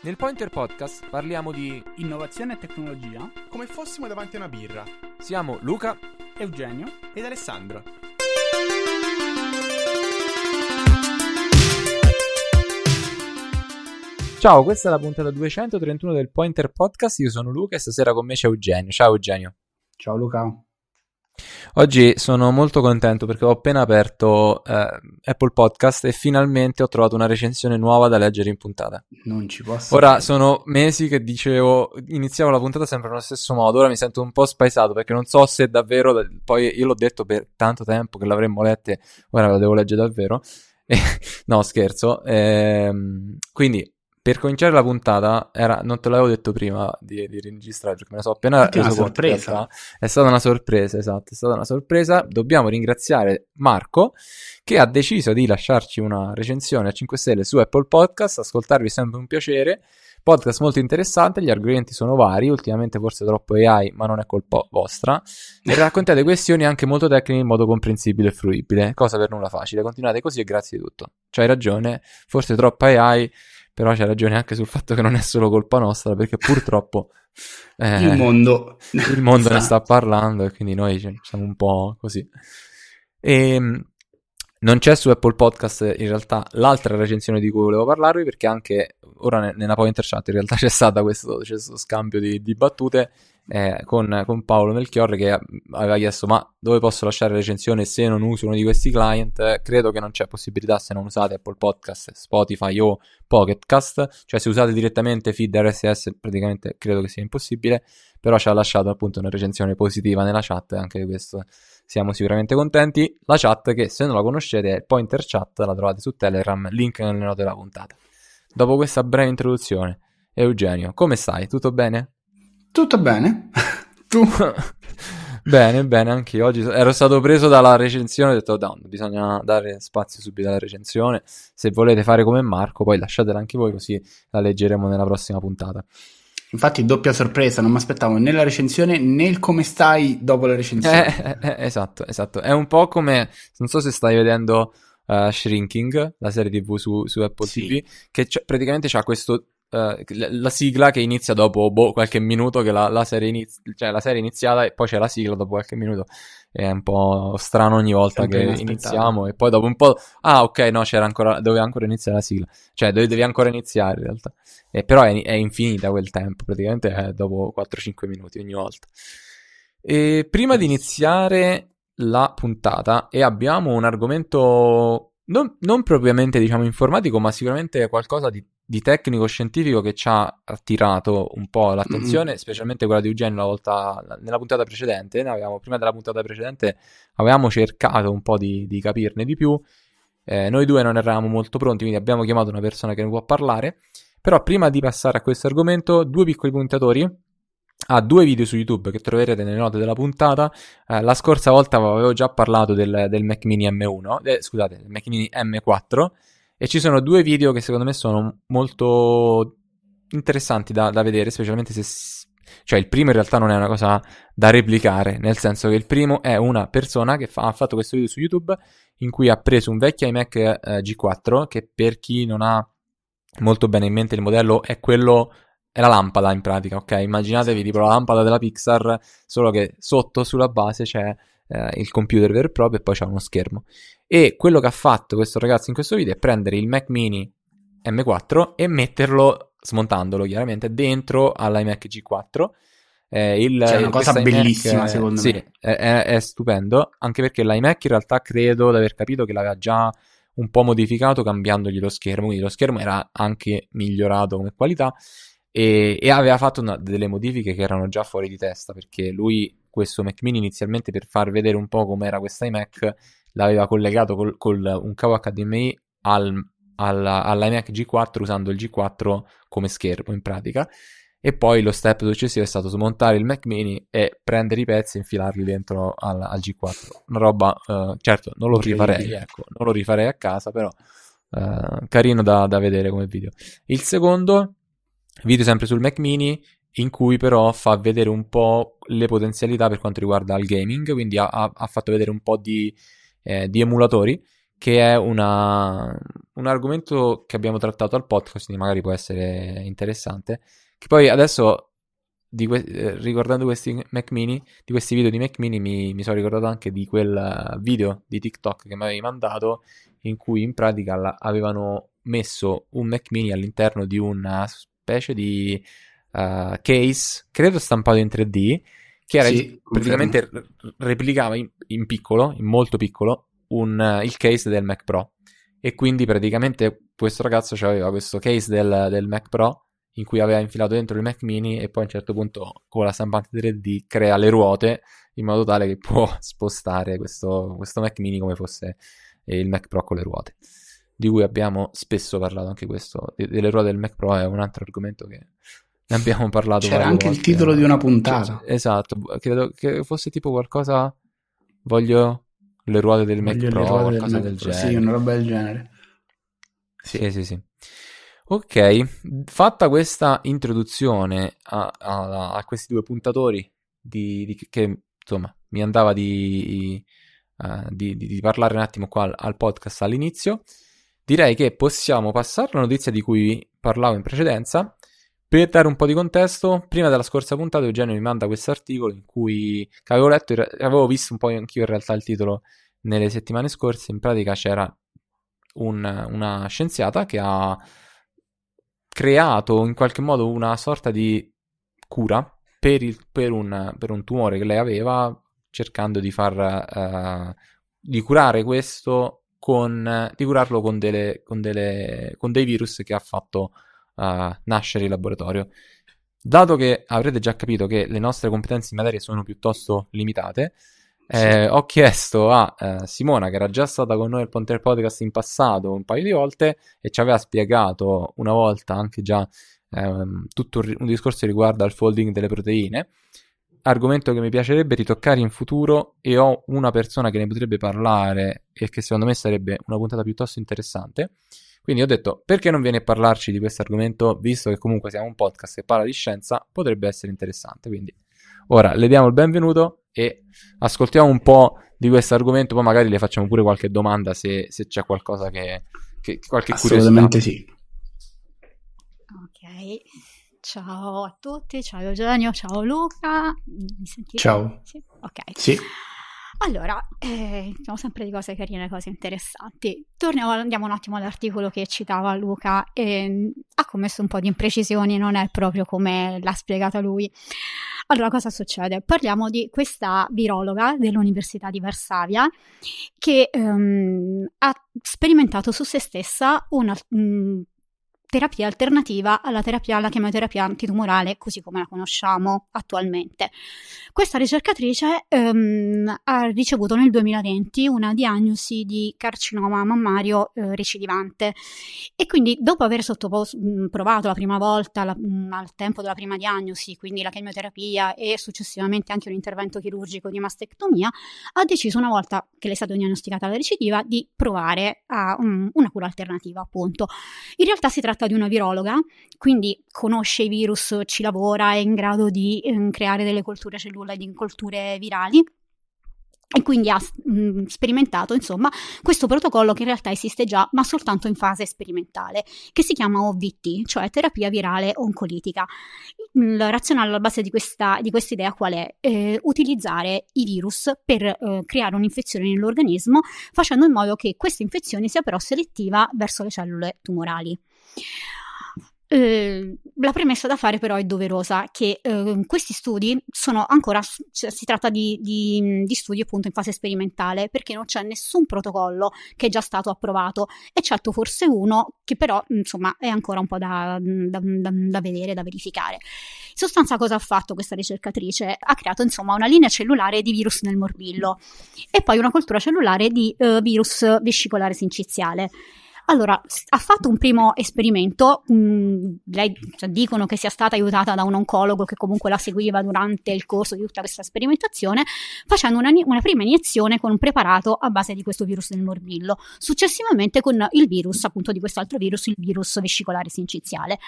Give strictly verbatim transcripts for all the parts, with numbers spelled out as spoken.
Nel Pointer Podcast parliamo di innovazione e tecnologia come fossimo davanti a una birra. Siamo Luca, Eugenio ed Alessandro. Ciao, questa è la puntata duecentotrentuno del Pointer Podcast. Io sono Luca e stasera con me c'è Eugenio. Ciao Eugenio. Ciao Luca. Oggi sono molto contento perché ho appena aperto eh, Apple Podcast e finalmente ho trovato una recensione nuova da leggere in puntata. Non ci posso. Ora sono mesi che dicevo, iniziavo la puntata sempre nello stesso modo, ora mi sento un po' spaesato perché non so se davvero, poi io l'ho detto per tanto tempo che l'avremmo lette, ora la devo leggere davvero. No, scherzo. Ehm, quindi per cominciare la puntata, era, non te l'avevo detto prima di, di registrare perché me ne so appena reso conto. Sorpresa. È stata una sorpresa, esatto, è stata una sorpresa. Dobbiamo ringraziare Marco che ha deciso di lasciarci una recensione a cinque stelle su Apple Podcast. Ascoltarvi è sempre un piacere. Podcast molto interessante, gli argomenti sono vari, ultimamente forse troppo A I, ma non è colpa vostra. E raccontate questioni anche molto tecniche in modo comprensibile e fruibile, cosa per nulla facile. Continuate così e grazie di tutto. C'hai ragione, forse troppa A I, però c'hai ragione anche sul fatto che non è solo colpa nostra, perché purtroppo eh, il mondo, il mondo ne sta parlando e quindi noi siamo un po' così. E non c'è su Apple Podcast in realtà l'altra recensione di cui volevo parlarvi, perché anche ora nella Pointer Chat in realtà c'è stato questo, c'è questo scambio di, di battute eh, con, con Paolo Melchiorre che aveva chiesto ma dove posso lasciare recensione se non uso uno di questi client. Credo che non c'è possibilità se non usate Apple Podcast, Spotify o Pocket Cast, cioè se usate direttamente feed R S S praticamente credo che sia impossibile, però ci ha lasciato appunto una recensione positiva nella chat e anche di questo siamo sicuramente contenti. La chat, che se non la conoscete è Pointer Chat, la trovate su Telegram, link nelle note della puntata. Dopo questa breve introduzione, Eugenio, come stai? Tutto bene? Tutto bene. Tu? Bene, bene, anche io oggi ero stato preso dalla recensione, ho detto no, bisogna dare spazio subito alla recensione. Se volete fare come Marco, poi lasciatela anche voi, così la leggeremo nella prossima puntata. Infatti doppia sorpresa, non mi aspettavo né la recensione né il come stai dopo la recensione. Eh, eh, esatto, esatto. È un po' come, non so se stai vedendo uh, Shrinking, la serie tivù su, su Apple Sì. T V, che c'è, praticamente c'ha questo uh, la sigla che inizia dopo boh, qualche minuto che la, la serie inizia, cioè la serie è iniziata e poi c'è la sigla dopo qualche minuto. È un po' strano ogni volta Sempre che iniziamo e poi dopo un po' ah ok no c'era ancora, doveva ancora iniziare la sigla, cioè dove devi ancora iniziare in realtà. Eh, però è, è infinita quel tempo, praticamente è dopo quattro cinque minuti ogni volta. E prima di iniziare la puntata, e abbiamo un argomento non, non propriamente diciamo informatico, ma sicuramente qualcosa di, di tecnico-scientifico che ci ha attirato un po' l'attenzione, mm-hmm. specialmente quella di Eugenio la volta, nella puntata precedente. Ne avevamo, prima della puntata precedente avevamo cercato un po' di, di capirne di più. Eh, noi due non eravamo molto pronti, quindi abbiamo chiamato una persona che ne può parlare. Però prima di passare a questo argomento, due piccoli puntatori a due video su YouTube che troverete nelle note della puntata. Eh, la scorsa volta avevo già parlato del, del Mac Mini M uno, eh, scusate, del Mac Mini M quattro, e ci sono due video che secondo me sono molto interessanti da, da vedere, specialmente se... Cioè il primo in realtà non è una cosa da replicare, nel senso che il primo è una persona che fa, ha fatto questo video su YouTube in cui ha preso un vecchio iMac eh, G quattro, che per chi non ha molto bene in mente il modello è quello, è la lampada in pratica, ok? Immaginatevi tipo la lampada della Pixar, solo che sotto sulla base c'è eh, il computer vero e proprio e poi c'è uno schermo. E quello che ha fatto questo ragazzo in questo video è prendere il Mac Mini M quattro e metterlo, smontandolo chiaramente, dentro all'iMac G quattro. Eh, il, C'è una cosa bellissima è, secondo sì, me. È, è, è stupendo, anche perché l'iMac in realtà credo di aver capito che l'aveva già un po' modificato cambiandogli lo schermo, quindi lo schermo era anche migliorato come qualità e, e aveva fatto una, delle modifiche che erano già fuori di testa, perché lui questo Mac Mini inizialmente, per far vedere un po' com'era questa iMac, l'aveva collegato col, col un cavo H D M I al, al, all'iMac G quattro usando il G quattro come schermo in pratica. E poi lo step successivo è stato smontare il Mac Mini e prendere i pezzi e infilarli dentro al, al G quattro. Una roba, uh, certo, non lo rifarei, ecco, non lo rifarei a casa, però uh, carino da, da vedere come video. Il secondo video sempre sul Mac Mini, in cui però fa vedere un po' le potenzialità per quanto riguarda il gaming, quindi ha, ha fatto vedere un po' di, eh, di emulatori che è una, un argomento che abbiamo trattato al podcast, quindi magari può essere interessante, che poi adesso, di que- eh, ricordando questi Mac Mini, di questi video di Mac Mini, mi, mi sono ricordato anche di quel video di TikTok che mi avevi mandato, in cui in pratica la- avevano messo un Mac Mini all'interno di una specie di uh, case, credo stampato in tre D, che era Sì, praticamente r- replicava in, in piccolo, in molto piccolo, un, uh, il case del Mac Pro. E quindi praticamente questo ragazzo aveva questo case del, del Mac Pro in cui aveva infilato dentro il Mac Mini, e poi a un certo punto con la stampante tre D crea le ruote in modo tale che può spostare questo, questo Mac Mini come fosse il Mac Pro con le ruote, di cui abbiamo spesso parlato. Anche questo delle ruote del Mac Pro è un altro argomento che ne abbiamo parlato. C'era anche volte. il titolo di una puntata. C- esatto, credo che fosse tipo qualcosa, voglio le ruote del Voglio Mac Pro, le ruote qualcosa del, del Mac Pro. genere. Sì, una roba del genere. Sì, sì, sì, sì. Ok, fatta questa introduzione a, a, a questi due puntatori di, di, che insomma mi andava di, uh, di, di, di parlare un attimo qua al, al podcast all'inizio, direi che possiamo passare alla notizia di cui parlavo in precedenza. Per dare un po' di contesto, prima della scorsa puntata Eugenio mi manda questo articolo in cui che avevo letto, avevo visto un po' anch'io in realtà il titolo nelle settimane scorse. In pratica c'era un, una scienziata che ha creato in qualche modo una sorta di cura per, il, per, un, per un tumore che lei aveva, cercando di far uh, di curare questo con di curarlo con delle con delle con dei virus che ha fatto uh, nascere in laboratorio. Dato che avrete già capito che le nostre competenze in materia sono piuttosto limitate, Eh, sì. Ho chiesto a eh, Simona, che era già stata con noi al Ponte Podcast in passato un paio di volte e ci aveva spiegato una volta anche già ehm, tutto un, un discorso riguardo al folding delle proteine, argomento che mi piacerebbe ritoccare in futuro, e ho una persona che ne potrebbe parlare e che secondo me sarebbe una puntata piuttosto interessante. Quindi ho detto, perché non viene a parlarci di questo argomento, visto che comunque siamo un podcast che parla di scienza, potrebbe essere interessante. Quindi ora le diamo il benvenuto e ascoltiamo un po' di questo argomento, poi magari le facciamo pure qualche domanda se, se c'è qualcosa che, che qualche Assolutamente curiosità. Sì. Ok, ciao a tutti, ciao Eugenio, ciao Luca. Mi sentite? Ciao. Sì? Ok. Sì. Allora, eh, diciamo sempre di cose carine, cose interessanti. Torniamo, andiamo un attimo all'articolo che citava Luca. E ha commesso un po' di imprecisioni, non è proprio come l'ha spiegata lui. Allora, cosa succede? Parliamo di questa virologa dell'Università di Varsavia che um, ha sperimentato su se stessa una um, terapia alternativa alla terapia, alla chemioterapia antitumorale così come la conosciamo attualmente. Questa ricercatrice um, ha ricevuto nel duemilaventi una diagnosi di carcinoma mammario eh, recidivante, e quindi dopo aver sottoposto, mh, provato la prima volta la, mh, al tempo della prima diagnosi, quindi la chemioterapia e successivamente anche un intervento chirurgico di mastectomia, ha deciso, una volta che le è stata diagnosticata la recidiva, di provare a um, una cura alternativa, appunto. In realtà si tratta di una virologa, quindi conosce i virus, ci lavora, è in grado di eh, creare delle colture cellulari, di colture virali, e quindi ha mh, sperimentato insomma questo protocollo che in realtà esiste già, ma soltanto in fase sperimentale, che si chiama O V T, cioè terapia virale oncolitica. Il razionale alla base di questa di questa idea qual è? Eh, utilizzare i virus per eh, creare un'infezione nell'organismo, facendo in modo che questa infezione sia però selettiva verso le cellule tumorali. Eh, la premessa da fare però è doverosa, che eh, questi studi sono ancora, cioè, si tratta di, di, di studi appunto in fase sperimentale, perché non c'è nessun protocollo che è già stato approvato, eccetto forse uno che però insomma è ancora un po' da, da, da, da vedere, da verificare. In sostanza, cosa ha fatto questa ricercatrice? Ha creato insomma una linea cellulare di virus nel morbillo e poi una coltura cellulare di eh, virus vescicolare sinciziale. Allora, ha fatto un primo esperimento, mh, lei, cioè, dicono che sia stata aiutata da un oncologo che comunque la seguiva durante il corso di tutta questa sperimentazione, facendo una, una prima iniezione con un preparato a base di questo virus del morbillo, successivamente con il virus, appunto di quest'altro virus, il virus vescicolare sinciziale.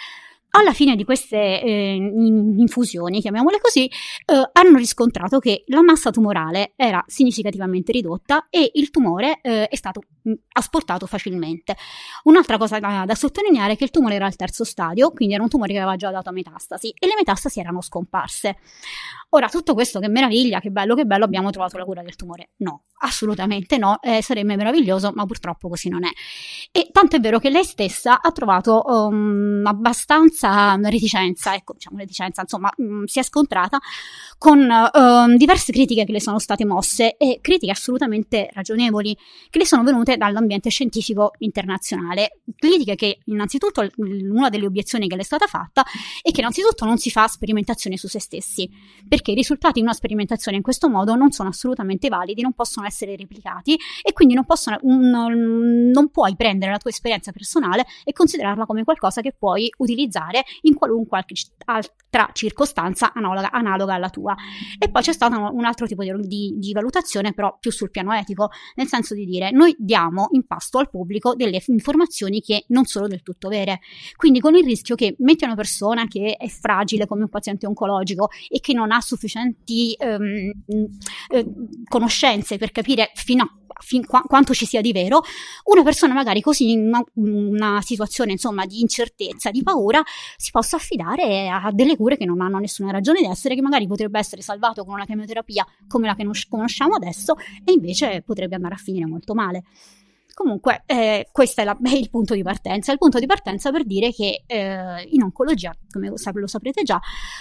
Alla fine di queste eh, infusioni, chiamiamole così, eh, hanno riscontrato che la massa tumorale era significativamente ridotta e il tumore eh, è stato mh, asportato facilmente. Un'altra cosa da, da sottolineare è che il tumore era al terzo stadio, quindi era un tumore che aveva già dato metastasi e le metastasi erano scomparse. Ora, tutto questo che meraviglia, che bello, che bello, abbiamo trovato la cura del tumore? No, assolutamente no, eh, sarebbe meraviglioso, ma purtroppo così non è. E tanto è vero che lei stessa ha trovato um, abbastanza reticenza, ecco, diciamo reticenza, insomma, mh, si è scontrata con uh, diverse critiche che le sono state mosse e critiche assolutamente ragionevoli che le sono venute dall'ambiente scientifico internazionale. Critiche che innanzitutto, una delle obiezioni che le è stata fatta è che innanzitutto non si fa sperimentazione su se stessi, perché i risultati di una sperimentazione in questo modo non sono assolutamente validi, non possono essere replicati e quindi non, possono, un, non puoi prendere la tua esperienza personale e considerarla come qualcosa che puoi utilizzare in qualunque altra circostanza analoga, analoga alla tua. E poi c'è stato un altro tipo di, di, di valutazione, però più sul piano etico, nel senso di dire noi diamo in pasto al pubblico delle informazioni che non sono del tutto vere, quindi con il rischio che metti una persona che è fragile come un paziente oncologico e che non ha sufficienti ehm, eh, conoscenze per capire fino a fin qua, quanto ci sia di vero, una persona magari così in una, una situazione insomma di incertezza, di paura, si possa affidare a delle cure che non hanno nessuna ragione di essere, che magari potrebbe essere salvato con una chemioterapia come la che conosciamo adesso e invece potrebbe andare a finire molto male. Comunque eh, questo è, la, è il punto di partenza, il punto di partenza per dire che eh, in oncologia, come lo saprete già,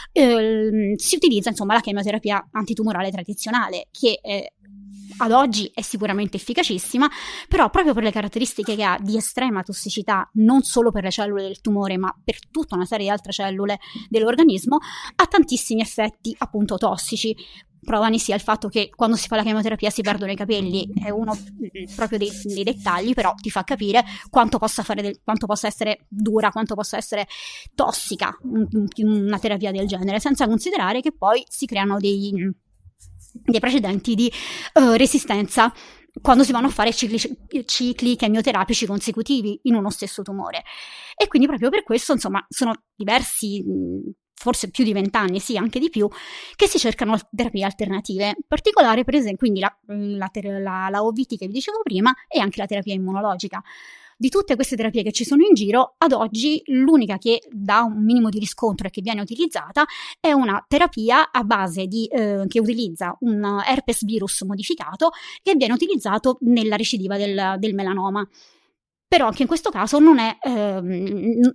eh, si utilizza insomma la chemioterapia antitumorale tradizionale che eh, ad oggi è sicuramente efficacissima, però proprio per le caratteristiche che ha di estrema tossicità, non solo per le cellule del tumore, ma per tutta una serie di altre cellule dell'organismo, ha tantissimi effetti appunto tossici. Prova ne sia il fatto che quando si fa la chemioterapia si perdono i capelli, è uno proprio dei, dei dettagli, però ti fa capire quanto possa fare del, quanto possa essere dura, quanto possa essere tossica una terapia del genere, senza considerare che poi si creano dei dei precedenti di uh, resistenza quando si vanno a fare cicli, cicli chemioterapici consecutivi in uno stesso tumore. E quindi proprio per questo, insomma, sono diversi, forse più di vent'anni, sì, anche di più, che si cercano terapie alternative. In particolare, per esempio, quindi la, la, la, la O V T che vi dicevo prima e anche la terapia immunologica. Di tutte queste terapie che ci sono in giro, ad oggi l'unica che dà un minimo di riscontro e che viene utilizzata è una terapia a base di, eh, che utilizza un herpes virus modificato che viene utilizzato nella recidiva del, del melanoma. Però anche in questo caso non è, ehm,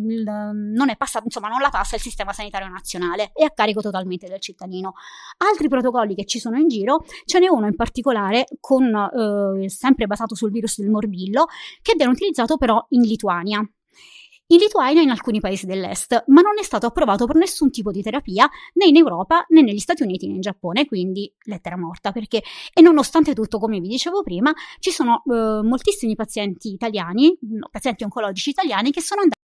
non è passato, insomma, non la passa il sistema sanitario nazionale, è a carico totalmente del cittadino. Altri protocolli che ci sono in giro, ce n'è uno in particolare con, eh, sempre basato sul virus del morbillo, che viene utilizzato però in Lituania. In Lituania e in alcuni paesi dell'est, ma non è stato approvato per nessun tipo di terapia né in Europa né negli Stati Uniti né in Giappone, quindi lettera morta, perché e nonostante tutto, come vi dicevo prima, ci sono eh, moltissimi pazienti italiani, pazienti oncologici italiani che sono andati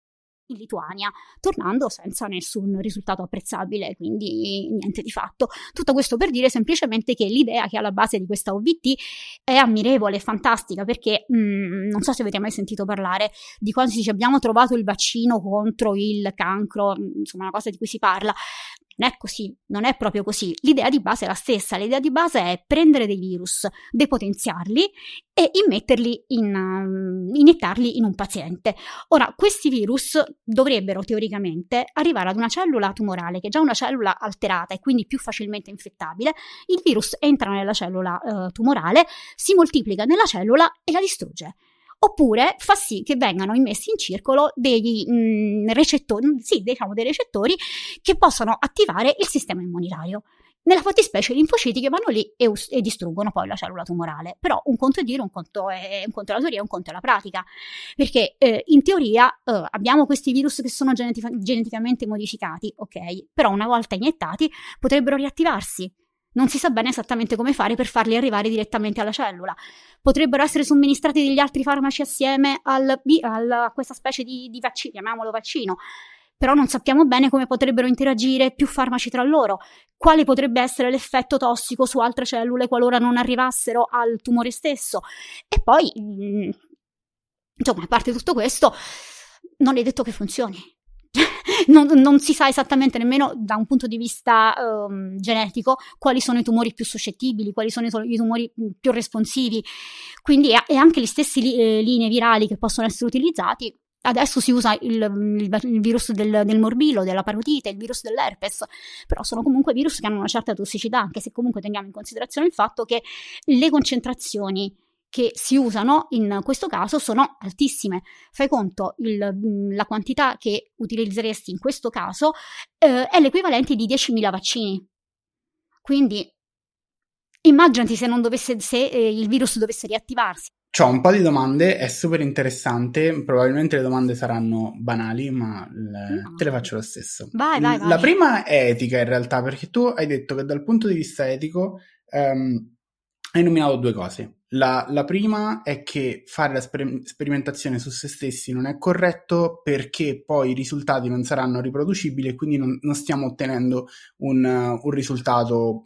in Lituania, tornando senza nessun risultato apprezzabile, quindi niente di fatto. Tutto questo per dire semplicemente che l'idea che è alla base di questa O V T è ammirevole, fantastica, perché mh, non so se avete mai sentito parlare di quando si dice abbiamo trovato il vaccino contro il cancro, insomma una cosa di cui si parla. Non è così, non è proprio così. L'idea di base è la stessa, l'idea di base è prendere dei virus, depotenziarli e immetterli in, um, iniettarli in un paziente. Ora, questi virus dovrebbero teoricamente arrivare ad una cellula tumorale che è già una cellula alterata e quindi più facilmente infettabile. Il virus entra nella cellula uh, tumorale, si moltiplica nella cellula e la distrugge. Oppure fa sì che vengano immessi in circolo dei mh, recettori, sì, diciamo dei recettori che possono attivare il sistema immunitario. Nella fattispecie i linfociti che vanno lì e, us- e distruggono poi la cellula tumorale. Però un conto è dire, un conto è, un conto è la teoria, un conto è la pratica. Perché eh, in teoria eh, abbiamo questi virus che sono genetica- geneticamente modificati, ok? Però una volta iniettati potrebbero riattivarsi. Non si sa bene esattamente come fare per farli arrivare direttamente alla cellula. Potrebbero essere somministrati degli altri farmaci assieme al, al, a questa specie di, di vaccino, chiamiamolo vaccino, però non sappiamo bene come potrebbero interagire più farmaci tra loro, quale potrebbe essere l'effetto tossico su altre cellule qualora non arrivassero al tumore stesso. E poi, insomma, a parte tutto questo, non è detto che funzioni. non, non si sa esattamente nemmeno da un punto di vista um, genetico quali sono i tumori più suscettibili, quali sono i tumori più responsivi, quindi e anche le stesse li, eh, linee virali che possono essere utilizzati. Adesso si usa il, il, il virus del, del morbillo, della parotite, il virus dell'herpes, però sono comunque virus che hanno una certa tossicità, anche se comunque teniamo in considerazione il fatto che le concentrazioni che si usano in questo caso sono altissime. Fai conto, il, la quantità che utilizzeresti in questo caso eh, è l'equivalente di diecimila vaccini. Quindi immaginati se non dovesse, se eh, il virus dovesse riattivarsi. C'ho un po' di domande, è super interessante, probabilmente le domande saranno banali, ma le, No. te le faccio lo stesso. Vai, vai, vai. La prima è etica in realtà, perché tu hai detto che dal punto di vista etico ehm, hai nominato due cose. La, la prima è che fare la sper- sperimentazione su se stessi non è corretto perché poi i risultati non saranno riproducibili e quindi non, non stiamo ottenendo un, uh, un risultato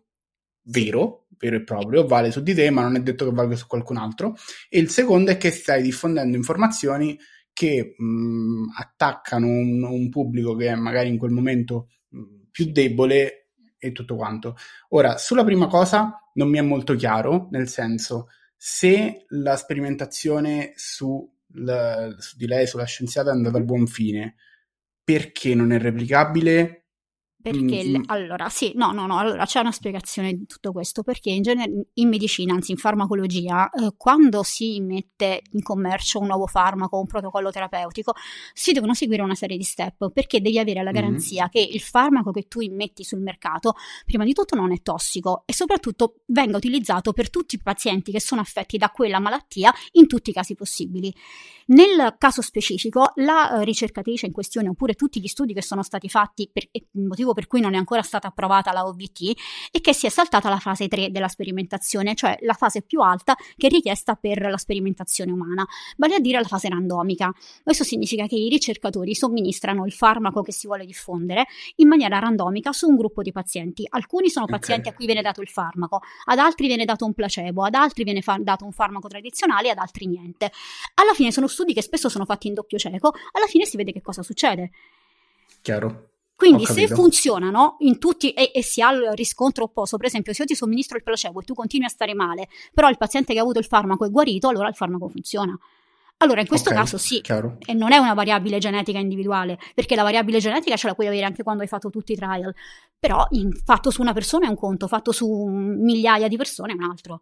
vero, vero e proprio, vale su di te, ma non è detto che valga su qualcun altro. E il secondo è che stai diffondendo informazioni che mh, attaccano un, un pubblico che è magari in quel momento mh, più debole e tutto quanto. Ora, sulla prima cosa non mi è molto chiaro, nel senso, se la sperimentazione su, la, su di lei, sulla scienziata, è andata a buon fine, perché non è replicabile? Perché, Mm, allora, sì, no, no, no, allora c'è una spiegazione di tutto questo, perché in genere in medicina, anzi in farmacologia, eh, quando si mette in commercio un nuovo farmaco, un protocollo terapeutico, si devono seguire una serie di step, perché devi avere la garanzia mm-hmm. che il farmaco che tu immetti sul mercato, prima di tutto non è tossico e soprattutto venga utilizzato per tutti i pazienti che sono affetti da quella malattia in tutti i casi possibili. Nel caso specifico, la eh, ricercatrice in questione, oppure tutti gli studi che sono stati fatti, per il motivo per cui non è ancora stata approvata la O V T, è che si è saltata la fase tre della sperimentazione, cioè la fase più alta che è richiesta per la sperimentazione umana, vale a dire la fase randomica. Questo significa che i ricercatori somministrano il farmaco che si vuole diffondere in maniera randomica su un gruppo di pazienti. Alcuni sono pazienti Okay. a cui viene dato il farmaco, ad altri viene dato un placebo, ad altri viene fa- dato un farmaco tradizionale, ad altri niente. Alla fine sono studi che spesso sono fatti in doppio cieco, alla fine si vede che cosa succede. Chiaro. Quindi Ho se capito. funzionano in tutti e, e si ha il riscontro opposto, per esempio se io ti somministro il placebo e tu continui a stare male, però il paziente che ha avuto il farmaco è guarito, allora il farmaco funziona. Allora in questo Ok, caso sì, chiaro. e non è una variabile genetica individuale, perché la variabile genetica ce la puoi avere anche quando hai fatto tutti i trial, però in, fatto su una persona è un conto, fatto su migliaia di persone è un altro.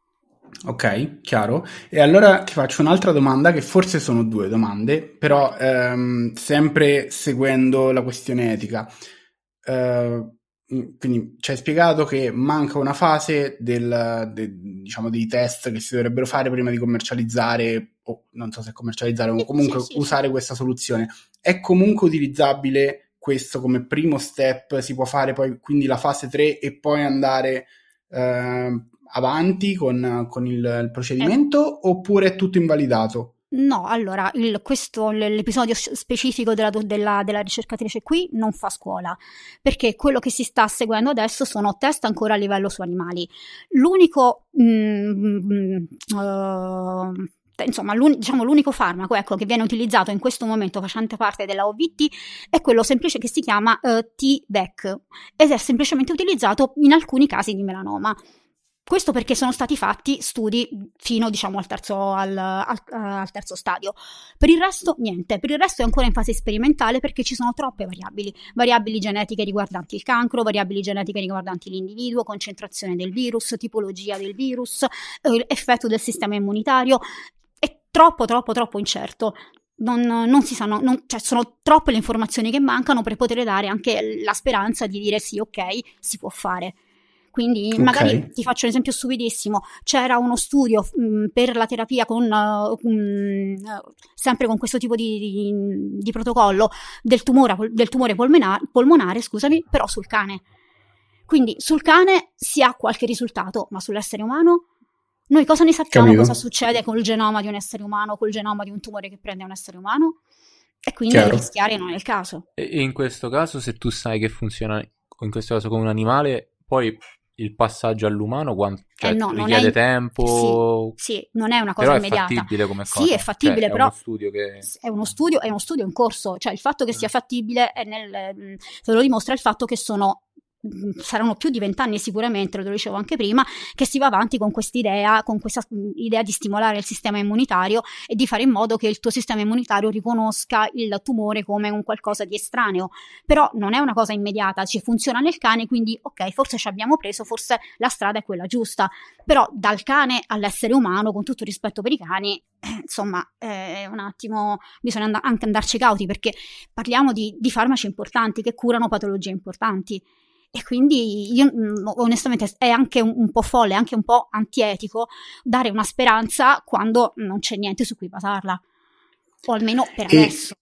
Ok, chiaro. E allora ti faccio un'altra domanda, che forse sono due domande, però ehm, sempre seguendo la questione etica. Eh, quindi ci hai spiegato che manca una fase del, de- diciamo, dei test che si dovrebbero fare prima di commercializzare, o non so se commercializzare o Sì, comunque sì, sì, usare sì. questa soluzione. È comunque utilizzabile questo come primo step? Si può fare poi quindi la fase tre e poi andare eh, avanti con, con il, il procedimento, oppure è tutto invalidato? No, allora, il, questo, l'episodio specifico della, della, della ricercatrice qui non fa scuola, perché quello che si sta seguendo adesso sono test ancora a livello su animali. L'unico, mm, uh, insomma, l'un, diciamo, l'unico farmaco, ecco, che viene utilizzato in questo momento facente parte della O V T è quello semplice che si chiama uh, T V E C ed è semplicemente utilizzato in alcuni casi di melanoma. Questo perché sono stati fatti studi fino, diciamo, al terzo, al, al, al terzo stadio. Per il resto, niente. Per il resto è ancora in fase sperimentale perché ci sono troppe variabili. Variabili genetiche riguardanti il cancro, variabili genetiche riguardanti l'individuo, concentrazione del virus, tipologia del virus, eh, effetto del sistema immunitario. È troppo, troppo, troppo incerto. Non, non si sanno, non, cioè sono troppe le informazioni che mancano per poter dare anche la speranza di dire sì, ok, si può fare. Quindi Okay. magari ti faccio un esempio stupidissimo, c'era uno studio mh, per la terapia con uh, um, sempre con questo tipo di, di, di protocollo del tumore, del tumore polmonare, polmonare, scusami, però sul cane. Quindi sul cane si ha qualche risultato, ma sull'essere umano noi cosa ne sappiamo? Capito. Cosa succede col genoma di un essere umano, col genoma di un tumore che prende un essere umano? E quindi Chiaro. rischiare non è il caso. E in questo caso, se tu sai che funziona, in questo caso con un animale, poi il passaggio all'umano quant- cioè, Eh no, non richiede è- tempo, Sì, sì, non è una cosa però è immediata. fattibile come Sì, cosa. è fattibile, Cioè, è però uno studio che... è uno studio, è uno studio in corso, cioè il fatto che sia Mm. fattibile è nel, mm, se lo dimostra il fatto che sono mm, saranno più di vent'anni sicuramente, lo dicevo anche prima, che si va avanti con quest'idea, con questa mm, idea di stimolare il sistema immunitario e di fare in modo che il tuo sistema immunitario riconosca il tumore come un qualcosa di estraneo. Però non è una cosa immediata, ci funziona nel cane, quindi ok, forse ci abbiamo preso, forse la strada è quella giusta, però dal cane all'essere umano, con tutto il rispetto per i cani, eh, insomma, eh, un attimo bisogna and- anche andarci cauti, perché parliamo di, di farmaci importanti che curano patologie importanti. E quindi io mh, onestamente è anche un, un po' folle, anche un po' antietico dare una speranza quando non c'è niente su cui basarla, o almeno per E, adesso.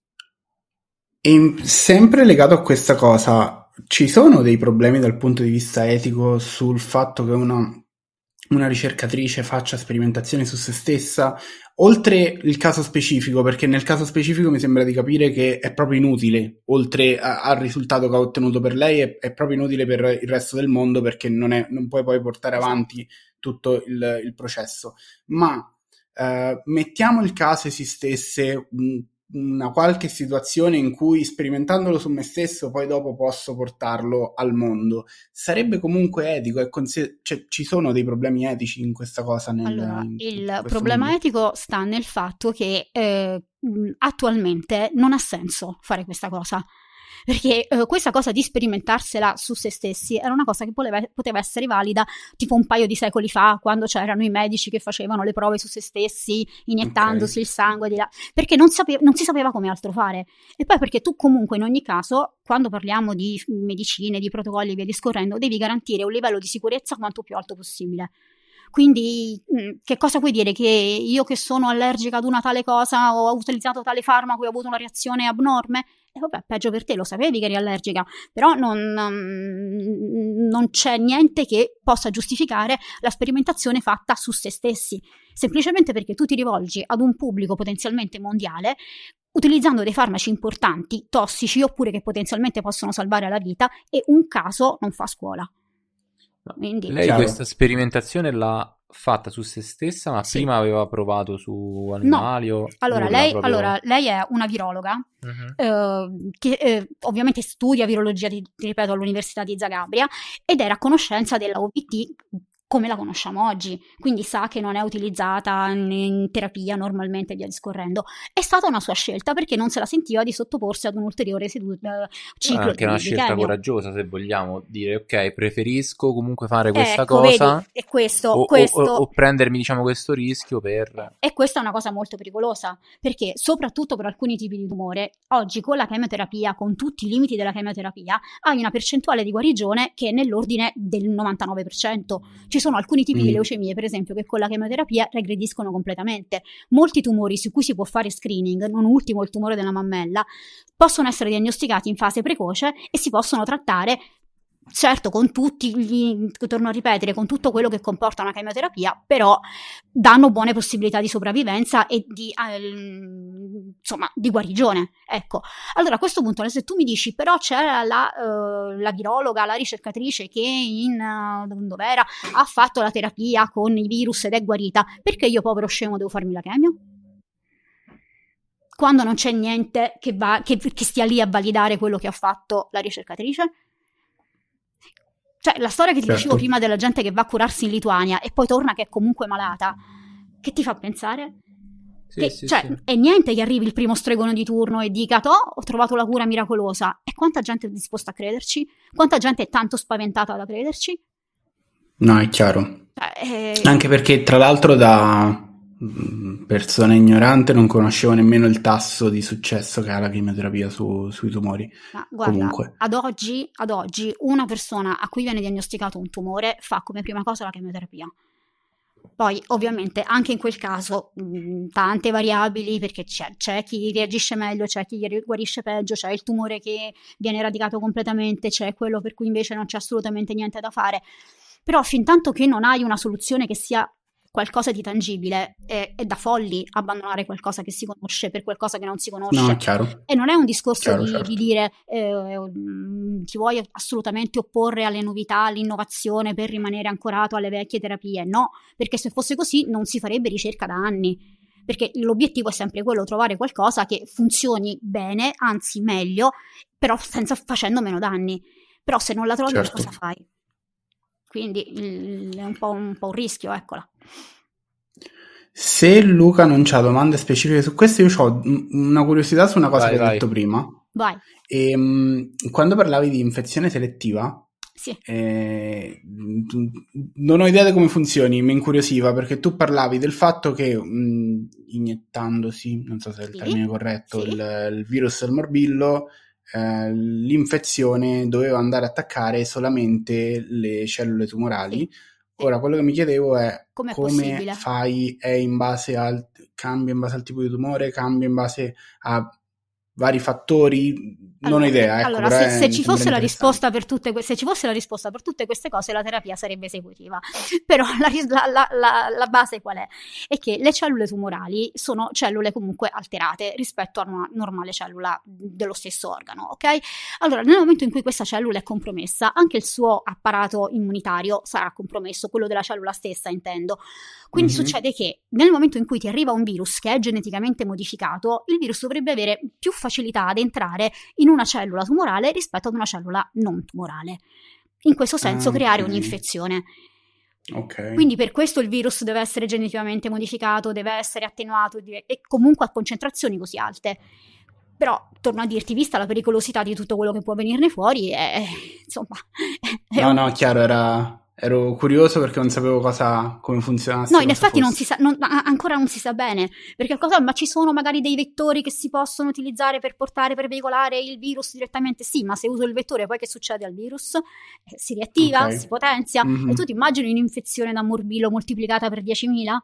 e sempre legato a questa cosa, ci sono dei problemi dal punto di vista etico sul fatto che una, una ricercatrice faccia sperimentazioni su se stessa, oltre il caso specifico, perché nel caso specifico mi sembra di capire che è proprio inutile, oltre a- al risultato che ha ottenuto per lei, è, è proprio inutile per il resto del mondo, perché non, è, non puoi poi portare Esatto. avanti tutto il, il processo. Ma eh, mettiamo il caso esistesse un- una qualche situazione in cui sperimentandolo su me stesso poi dopo posso portarlo al mondo, sarebbe comunque etico e consi- cioè, ci sono dei problemi etici in questa cosa nel, Allora, in il questo problema mondo? etico sta nel fatto che eh, mh, attualmente non ha senso fare questa cosa. Perché eh, questa cosa di sperimentarsela su se stessi era una cosa che voleva- poteva essere valida tipo un paio di secoli fa, quando c'erano i medici che facevano le prove su se stessi, iniettandosi Ok. il sangue di là, perché non, sape- non si sapeva come altro fare. E poi perché tu comunque in ogni caso, quando parliamo di medicine, di protocolli e via discorrendo, devi garantire un livello di sicurezza quanto più alto possibile. Quindi, mh, che cosa vuoi dire? Che io che sono allergica ad una tale cosa ho utilizzato tale farmaco e ho avuto una reazione abnorme? E vabbè, peggio per te, lo sapevi che eri allergica, però non, mm, non c'è niente che possa giustificare la sperimentazione fatta su se stessi, semplicemente perché tu ti rivolgi ad un pubblico potenzialmente mondiale utilizzando dei farmaci importanti, tossici oppure che potenzialmente possono salvare la vita, e un caso non fa scuola. Ma Quindi, lei Chiaro. questa sperimentazione l'ha fatta su se stessa, ma sì. prima aveva provato su No, animali o allora nulla lei, proprio? allora lei è una virologa Mhm. eh, che eh, ovviamente studia virologia, di, ti ripeto, all'Università di Zagabria, ed era a conoscenza della O V T come la conosciamo oggi, quindi sa che non è utilizzata in, in terapia normalmente e via discorrendo. È stata una sua scelta perché non se la sentiva di sottoporsi ad un ulteriore sedu- eh, Però è ciclo anche di, una di scelta chemio. coraggiosa, se vogliamo dire, ok, preferisco comunque fare questa Ecco, vedi, cosa e questo, o, o- o- questo o prendermi, diciamo, questo rischio per... E questa è una cosa molto pericolosa, perché soprattutto per alcuni tipi di tumore, oggi con la chemioterapia, con tutti i limiti della chemioterapia, hai una percentuale di guarigione che è nell'ordine del novantanove per cento. Ci sono alcuni tipi di Mm. leucemie, per esempio, che con la chemioterapia regrediscono completamente. Molti tumori su cui si può fare screening, non ultimo il tumore della mammella, possono essere diagnosticati in fase precoce e si possono trattare, certo, con tutti gli, torno a ripetere, con tutto quello che comporta una chemioterapia, però danno buone possibilità di sopravvivenza e di, ehm, insomma, di guarigione. Ecco, allora a questo punto, se tu mi dici, però c'era la, eh, la virologa, la ricercatrice che in, uh, dov'era, ha fatto la terapia con i virus ed è guarita, perché io, povero scemo, devo farmi la chemio? Quando non c'è niente che, va, che, che stia lì a validare quello che ha fatto la ricercatrice? Cioè, la storia che ti Certo. dicevo prima della gente che va a curarsi in Lituania e poi torna che è comunque malata, che ti fa pensare? Sì, Che, sì, cioè, sì. è niente che arrivi il primo stregone di turno e dica, oh, ho trovato la cura miracolosa. E quanta gente è disposta a crederci? Quanta gente è tanto spaventata da crederci? No, è chiaro. Cioè, eh, Anche perché, tra l'altro, da mm, persona ignorante non conoscevo nemmeno il tasso di successo che ha la chemioterapia su- sui tumori. ma guarda, Comunque, ad oggi, ad oggi una persona a cui viene diagnosticato un tumore fa come prima cosa la chemioterapia. Poi, ovviamente, anche in quel caso, mh, tante variabili, perché c'è, c'è chi reagisce meglio, c'è chi guarisce peggio, c'è il tumore che viene eradicato completamente, c'è quello per cui invece non c'è assolutamente niente da fare. Però, fin tanto che non hai una soluzione che sia qualcosa di tangibile, è, è da folli abbandonare qualcosa che si conosce per qualcosa che non si conosce. No, è chiaro. E non è un discorso Chiaro, di, certo. di dire eh, ti vuoi assolutamente opporre alle novità, all'innovazione per rimanere ancorato alle vecchie terapie. No, perché se fosse così non si farebbe ricerca da anni. Perché l'obiettivo è sempre quello, trovare qualcosa che funzioni bene, anzi meglio, però senza facendo meno danni. Però se non la trovi, Certo. cosa fai? Quindi il- è un po' un, po' un rischio, eccola. Se Luca non c'ha domande specifiche su questo, io ho una curiosità su una cosa Vai, che hai vai. detto prima. Vai, E, mh, quando parlavi di infezione selettiva, sì. eh, tu- non ho idea di come funzioni, mi incuriosiva perché tu parlavi del fatto che mh, iniettandosi, non so se è il Sì, termine corretto, sì. il, il virus del morbillo, eh, l'infezione doveva andare a attaccare solamente le cellule tumorali. Sì. Ora, quello che mi chiedevo è Com'è come possibile? fai, è in base al, cambia in base al tipo di tumore, cambia in base a vari fattori, non Allora, ho idea, ecco, allora, però se, è- se mi ci sembra fosse la interessante. risposta per tutte que- se ci fosse la risposta per tutte queste cose, la terapia sarebbe esecutiva. Però la, ris- la- la- la- la base qual è? È che le cellule tumorali sono cellule comunque alterate rispetto a una normale cellula dello stesso organo, ok? Allora, nel momento in cui questa cellula è compromessa, anche il suo apparato immunitario sarà compromesso, quello della cellula stessa, intendo. Quindi Mhm. succede che nel momento in cui ti arriva un virus che è geneticamente modificato, il virus dovrebbe avere più facilità ad entrare in una cellula tumorale rispetto ad una cellula non tumorale. In questo senso Ah, creare ok. un'infezione. Ok. Quindi per questo il virus deve essere geneticamente modificato, deve essere attenuato deve- e comunque a concentrazioni così alte. Però, torno a dirti, vista la pericolosità di tutto quello che può venirne fuori, è, insomma... È No, un... no, chiaro, era, ero curioso perché non sapevo cosa, come funzionasse. No, in cosa effetti non fosse. si sa, non- a- ancora non si sa bene, perché cosa, ma ci sono magari dei vettori che si possono utilizzare per portare, per veicolare il virus direttamente? Sì, ma se uso il vettore poi che succede al virus? Eh, si riattiva, Ok. si potenzia, Mhm. e tu ti immagini un'infezione da morbillo moltiplicata per diecimila?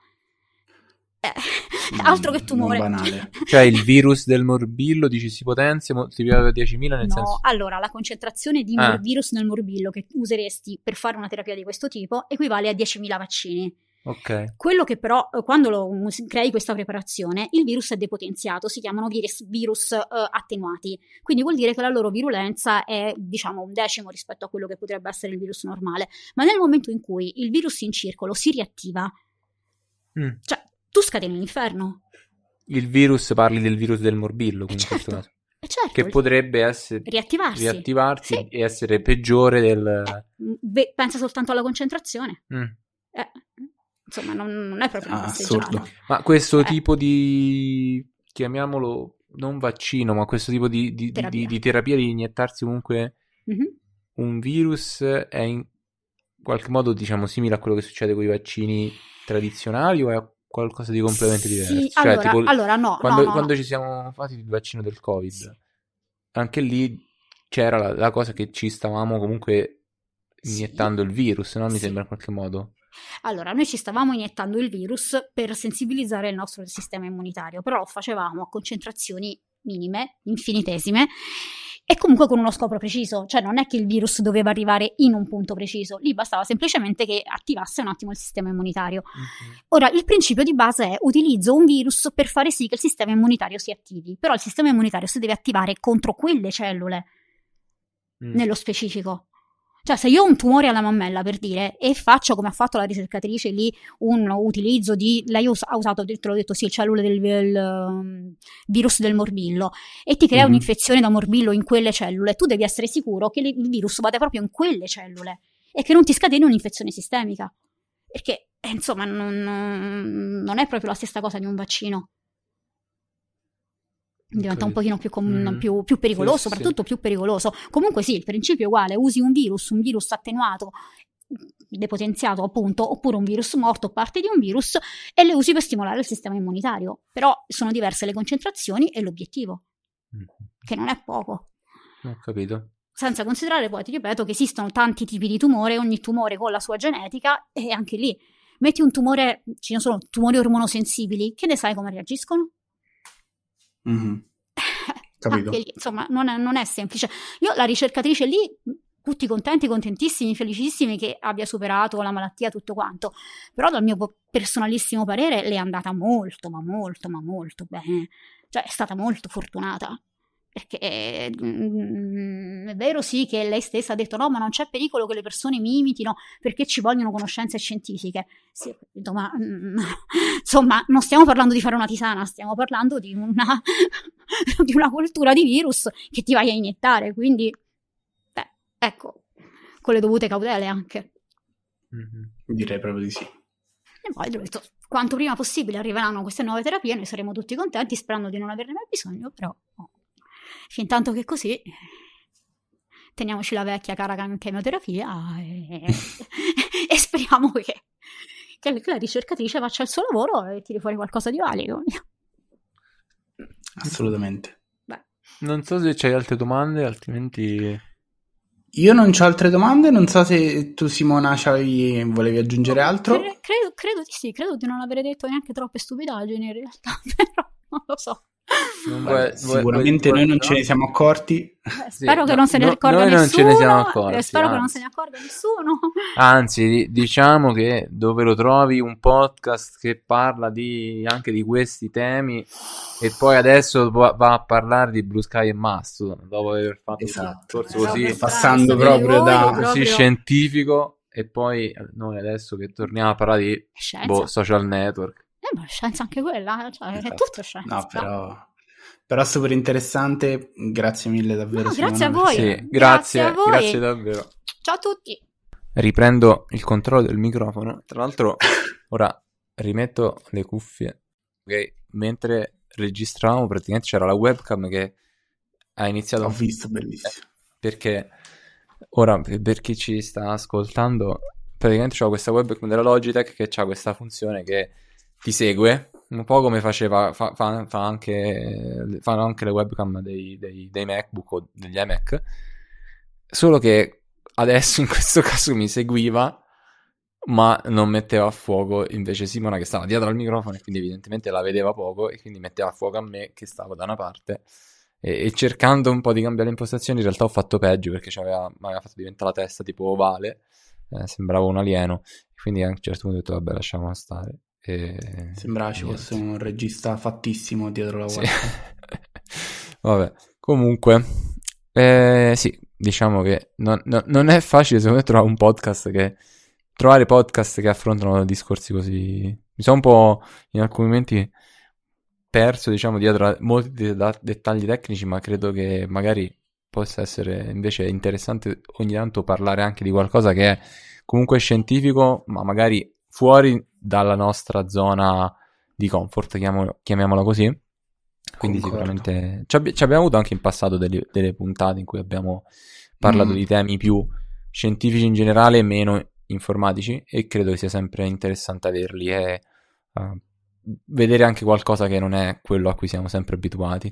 Eh, altro che Mm, tumore. non banale. Cioè il virus del morbillo, dici, si potenzia, moltiplicato per diecimila, nel No, senso... allora la concentrazione di Ah. mor- virus nel morbillo che useresti per fare una terapia di questo tipo equivale a diecimila vaccini. Ok. Quello che però, eh, quando lo, crei questa preparazione, il virus è depotenziato, si chiamano virus, virus eh, attenuati, quindi vuol dire che la loro virulenza è, diciamo, un decimo rispetto a quello che potrebbe essere il virus normale. Ma nel momento in cui il virus in circolo si riattiva, Mm. cioè tu scateni l'inferno. Il virus, parli del virus del morbillo, E quindi in certo, questo caso. e certo, Che il- potrebbe essere riattivarsi. riattivarsi Sì. e essere peggiore del... Beh, pensa soltanto alla concentrazione. Mm. Eh, insomma, non, non è proprio una Ah, passeggiata. assurdo. Ma questo Eh. tipo di, chiamiamolo, non vaccino, ma questo tipo di, di- di- Terapia. di- di terapia di iniettarsi comunque Mhm. un virus è in qualche modo, diciamo, simile a quello che succede con i vaccini tradizionali o è qualcosa di completamente Sì, diverso? Cioè, allora, tipo, allora no, quando, no, no, quando no. ci siamo fatti il vaccino del Covid, Sì. anche lì c'era la, la cosa che ci stavamo comunque Sì. iniettando il virus, no? Mi Sì. sembra in qualche modo. Allora, noi ci stavamo iniettando il virus per sensibilizzare il nostro sistema immunitario, però lo facevamo a concentrazioni minime, infinitesime, e comunque con uno scopo preciso, cioè non è che il virus doveva arrivare in un punto preciso, lì bastava semplicemente che attivasse un attimo il sistema immunitario. Mhm. Ora, il principio di base è utilizzo un virus per fare sì che il sistema immunitario si attivi, però il sistema immunitario si deve attivare contro quelle cellule, Mm. nello specifico. Cioè, se io ho un tumore alla mammella, per dire, e faccio come ha fatto la ricercatrice lì un utilizzo di, lei us- ha usato, te l'ho detto, sì, cellule del, del um, virus del morbillo, e ti crea Mhm. un'infezione da morbillo in quelle cellule, tu devi essere sicuro che il virus vada proprio in quelle cellule e che non ti scateni un'infezione sistemica, perché eh, insomma non, non è proprio la stessa cosa di un vaccino. Diventa un pochino più, com- Mhm. più, più pericoloso, Sì, sì. soprattutto più pericoloso. Comunque sì, il principio è uguale, usi un virus, un virus attenuato, depotenziato appunto, oppure un virus morto, parte di un virus, e le usi per stimolare il sistema immunitario. Però sono diverse le concentrazioni e l'obiettivo, Mhm. che non è poco. Ho capito. Senza considerare poi, ti ripeto, che esistono tanti tipi di tumore, ogni tumore con la sua genetica, e anche lì, metti un tumore, ci sono tumori ormonosensibili, che ne sai come reagiscono? Mhm. Capito. Anche lì, insomma, non è, non è semplice. Io, la ricercatrice lì, tutti contenti, contentissimi, felicissimi che abbia superato la malattia, tutto quanto, però dal mio personalissimo parere le è andata molto, ma molto, ma molto bene, cioè è stata molto fortunata. Perché mm, è vero sì che lei stessa ha detto no, ma non c'è pericolo che le persone mi imitino perché ci vogliono conoscenze scientifiche. Sì, ma, mm, insomma, non stiamo parlando di fare una tisana, stiamo parlando di una, di una cultura di virus che ti vai a iniettare, quindi beh, ecco, con le dovute cautele anche. Mm-hmm. Direi proprio di sì. E poi ho detto, quanto prima possibile arriveranno queste nuove terapie, noi saremo tutti contenti, sperando di non averne mai bisogno, però... Oh. Fin tanto che così teniamoci la vecchia cara chemioterapia e, e speriamo che, che la ricercatrice faccia il suo lavoro e tiri fuori qualcosa di valido. Assolutamente. Beh. Non so se c'hai altre domande, altrimenti... Io non c'ho altre domande, non so se tu Simona c'avevi, volevi aggiungere no, altro. Cre- credo, credo di sì, credo di non avere detto neanche troppe stupidaggini in realtà, però non lo so. Non vuoi, sicuramente vuoi, noi non no? ce ne siamo accorti. Eh, spero sì, che non se ne accorga noi nessuno. Non ce ne siamo accorti, eh, spero anzi. che non se ne accorga nessuno. Anzi, diciamo che dove lo trovi un podcast che parla di, anche di questi temi e poi adesso va a parlare di Blue Sky e Mastodon dopo aver fatto esatto. un corso così, esatto. passando proprio voi, da così proprio... scientifico e poi noi adesso che torniamo a parlare di boh, social network. Eh, ma scienza anche quella, cioè, esatto. È tutto scienza. No, però... Però super interessante, grazie mille davvero. No, grazie Simona. a voi. Sì, grazie, grazie a voi. Grazie davvero. Ciao a tutti. Riprendo il controllo del microfono. Tra l'altro, ora rimetto le cuffie. Ok, mentre registravamo, praticamente c'era la webcam che ha iniziato. Ho visto, bellissimo. Perché ora, per chi ci sta ascoltando, praticamente c'ho questa webcam della Logitech che ha questa funzione che ti segue. Un po' come faceva fa, fa, fa anche fanno anche le webcam dei, dei, dei MacBook o degli iMac, solo che adesso in questo caso mi seguiva ma non metteva a fuoco invece Simona che stava dietro al microfono e quindi evidentemente la vedeva poco e quindi metteva a fuoco a me che stavo da una parte e, e cercando un po' di cambiare le impostazioni in realtà ho fatto peggio perché mi aveva fatto diventare la testa tipo ovale, eh, sembrava un alieno e quindi a un certo punto ho detto vabbè lasciamo stare. E... sembrava ci fosse un regista fattissimo dietro la web. Sì. Vabbè, comunque eh, sì, diciamo che non, non, non è facile secondo me trovare un podcast che trovare podcast che affrontano discorsi così. Mi sono un po' in alcuni momenti perso diciamo dietro a molti de- dettagli tecnici, ma credo che magari possa essere invece interessante ogni tanto parlare anche di qualcosa che è comunque scientifico ma magari fuori dalla nostra zona di comfort, chiamiamola, chiamiamola così. Quindi Concordo. Sicuramente ci, abbi- ci abbiamo avuto anche in passato delle, delle puntate in cui abbiamo parlato mm. di temi più scientifici in generale e meno informatici e credo che sia sempre interessante averli e uh, vedere anche qualcosa che non è quello a cui siamo sempre abituati.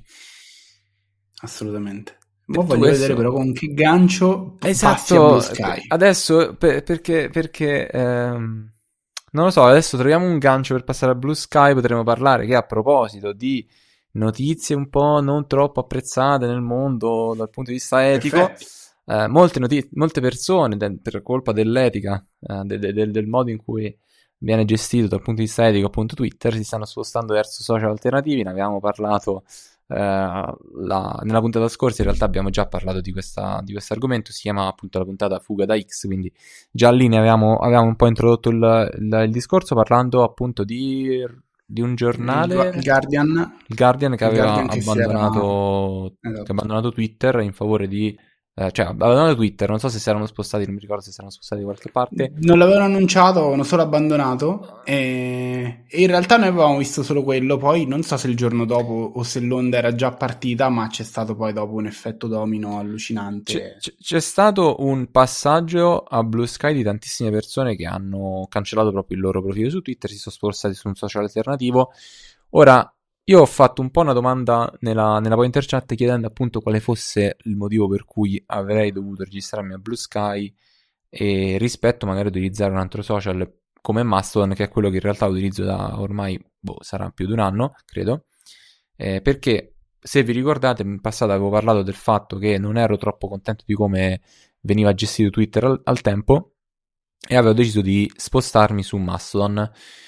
Assolutamente. Ma voglio questo... vedere però con che gancio esatto, Sky. Adesso per, perché perché ehm... non lo so, adesso troviamo un gancio per passare a Blue Sky, potremo parlare che a proposito di notizie un po' non troppo apprezzate nel mondo dal punto di vista etico, eh, molte, notizie, molte persone de- per colpa dell'etica, eh, de- de- del modo in cui viene gestito dal punto di vista etico appunto Twitter, si stanno spostando verso social alternativi, ne avevamo parlato eh, la, nella puntata scorsa, in realtà abbiamo già parlato di questa di questo argomento, si chiama appunto la puntata Fuga da X, quindi già lì ne avevamo, avevamo un po' introdotto il, il, il discorso parlando appunto di, di un giornale, il Guardian, il Guardian che il aveva Guardian che abbandonato, era... esatto. che ha abbandonato Twitter in favore di Eh, cioè, avevano Twitter, non so se si erano spostati, non mi ricordo se si erano spostati da qualche parte. Non l'avevano annunciato, avevano solo abbandonato. E... e in realtà noi avevamo visto solo quello. Poi non so se il giorno dopo o se l'onda era già partita, ma c'è stato poi dopo un effetto domino allucinante. C'è, c'è, c'è stato un passaggio a Blue Sky di tantissime persone che hanno cancellato proprio il loro profilo su Twitter, si sono spostati su un social alternativo. Ora. Io ho fatto un po' una domanda nella, nella Pointer Chat chiedendo appunto quale fosse il motivo per cui avrei dovuto registrarmi a Blue Sky e rispetto magari ad utilizzare un altro social come Mastodon, che è quello che in realtà utilizzo da ormai, boh, sarà più di un anno, credo, eh, perché se vi ricordate in passato avevo parlato del fatto che non ero troppo contento di come veniva gestito Twitter al, al tempo, e avevo deciso di spostarmi su Mastodon.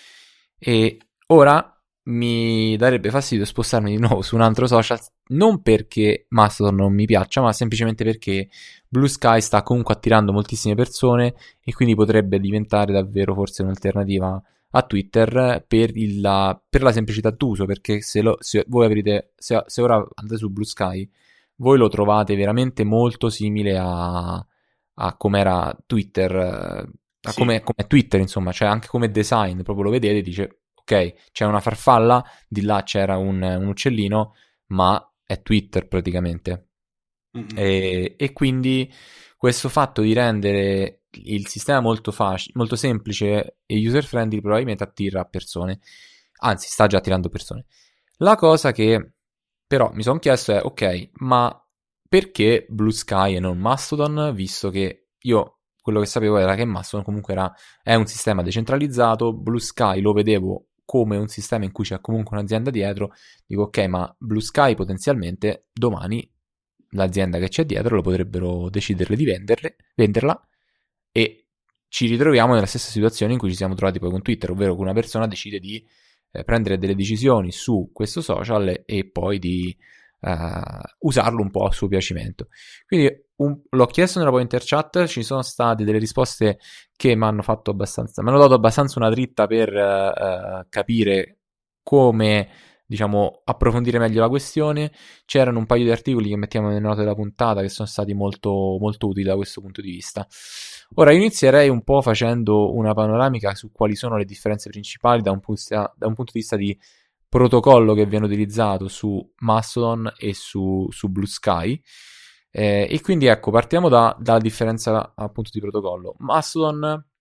E ora mi darebbe fastidio spostarmi di nuovo su un altro social, non perché Mastodon non mi piaccia, ma semplicemente perché Blue Sky sta comunque attirando moltissime persone e quindi potrebbe diventare davvero forse un'alternativa a Twitter per, il, la, per la semplicità d'uso, perché se, lo, se voi aprite, se, se ora andate su Blue Sky, voi lo trovate veramente molto simile a, a com'era Twitter, a Sì. come, come Twitter, insomma, cioè anche come design, proprio lo vedete, dice ok, c'è una farfalla, di là c'era un, un uccellino, ma è Twitter praticamente. Mm-mm. E, e quindi questo fatto di rendere il sistema molto facile, molto semplice e user friendly probabilmente attira persone, anzi sta già attirando persone. La cosa che però mi sono chiesto è ok, ma perché Blue Sky e non Mastodon, visto che io quello che sapevo era che Mastodon comunque era, è un sistema decentralizzato, Blue Sky lo vedevo come un sistema in cui c'è comunque un'azienda dietro, dico ok, ma Blue Sky potenzialmente domani l'azienda che c'è dietro lo potrebbero decidere di venderle, venderla, e ci ritroviamo nella stessa situazione in cui ci siamo trovati poi con Twitter, ovvero che una persona decide di eh, prendere delle decisioni su questo social e poi di eh, usarlo un po' a suo piacimento. Quindi un, l'ho chiesto nella Pointer Chat, ci sono state delle risposte che mi hanno fatto abbastanza, mi hanno dato abbastanza una dritta per eh, capire come, diciamo, approfondire meglio la questione. C'erano un paio di articoli che mettiamo nelle note della puntata che sono stati molto, molto utili da questo punto di vista. Ora inizierei un po' facendo una panoramica su quali sono le differenze principali da un punto di vista, da un punto di, vista di protocollo che viene utilizzato su Mastodon e su, su Blue Sky. Eh, e quindi ecco, partiamo da, dalla differenza appunto di protocollo. Mastodon,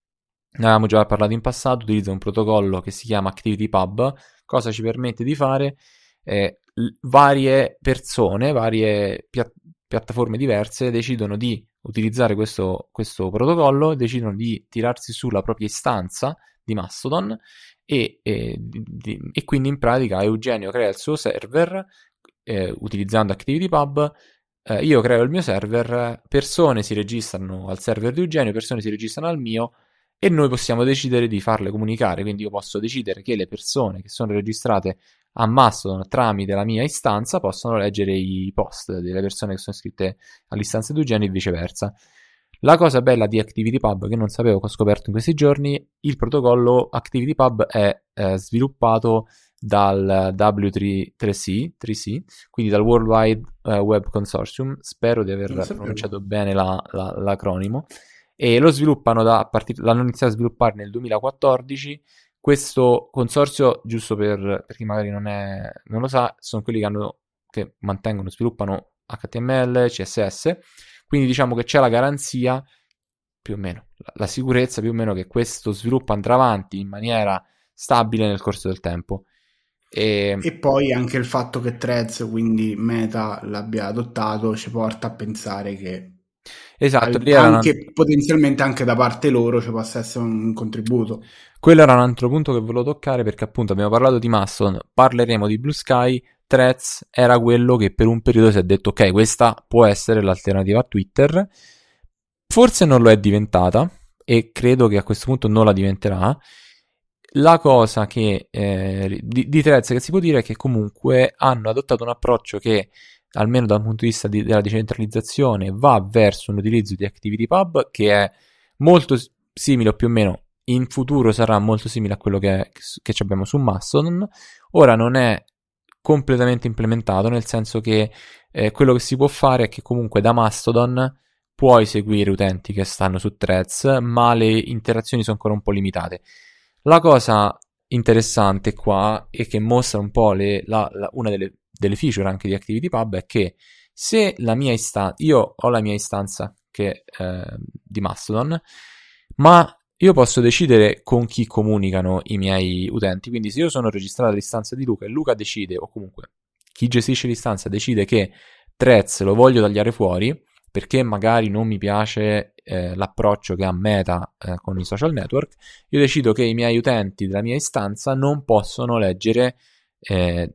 ne avevamo già parlato in passato, utilizza un protocollo che si chiama ActivityPub. Cosa ci permette di fare? Eh, varie persone, varie pia- piattaforme diverse decidono di utilizzare questo, questo protocollo, decidono di tirarsi su la propria istanza di Mastodon e, e, di, e quindi in pratica Eugenio crea il suo server eh, utilizzando ActivityPub, eh, io creo il mio server, persone si registrano al server di Eugenio, persone si registrano al mio e noi possiamo decidere di farle comunicare. Quindi io posso decidere che le persone che sono registrate a Mastodon tramite la mia istanza possono leggere i post delle persone che sono iscritte all'istanza di Eugenio e viceversa. La cosa bella di ActivityPub, che non sapevo, che ho scoperto in questi giorni, il protocollo ActivityPub è eh, sviluppato dal W tre C, quindi dal World Wide uh, Web Consortium, spero di aver pronunciato bene la, la, l'acronimo, e lo sviluppano da, a partire, l'hanno iniziato a sviluppare nel duemilaquattordici. Questo consorzio, giusto per, per chi magari non, è, non lo sa, sono quelli che, hanno, che mantengono, sviluppano H T M L, C S S, quindi diciamo che c'è la garanzia, più o meno, la, la sicurezza più o meno che questo sviluppo andrà avanti in maniera stabile nel corso del tempo. E, e poi anche il fatto che Threads, quindi Meta, l'abbia adottato, ci porta a pensare che esatto, al, anche una... potenzialmente anche da parte loro ci possa essere un contributo. Quello era un altro punto che volevo toccare, perché appunto abbiamo parlato di Mastodon, parleremo di Blue Sky. Threads era quello che per un periodo si è detto ok, questa può essere l'alternativa a Twitter, forse non lo è diventata e credo che a questo punto non la diventerà. La cosa che eh, di, di Threads che si può dire è che comunque hanno adottato un approccio che, almeno dal punto di vista di, della decentralizzazione, va verso un utilizzo di ActivityPub che è molto simile, o più o meno in futuro sarà molto simile a quello che, che abbiamo su Mastodon. Ora non è completamente implementato, nel senso che eh, quello che si può fare è che comunque da Mastodon puoi seguire utenti che stanno su Threads, ma le interazioni sono ancora un po' limitate. La cosa interessante qua, e che mostra un po' le, la, la, una delle, delle feature anche di ActivityPub, è che se la mia istanza, io ho la mia istanza che eh, di Mastodon, ma io posso decidere con chi comunicano i miei utenti. Quindi se io sono registrato all'istanza di Luca e Luca decide, o comunque chi gestisce l'istanza decide che Threads lo voglio tagliare fuori perché magari non mi piace eh, l'approccio che ha Meta eh, con i social network, io decido che i miei utenti della mia istanza non possono leggere eh,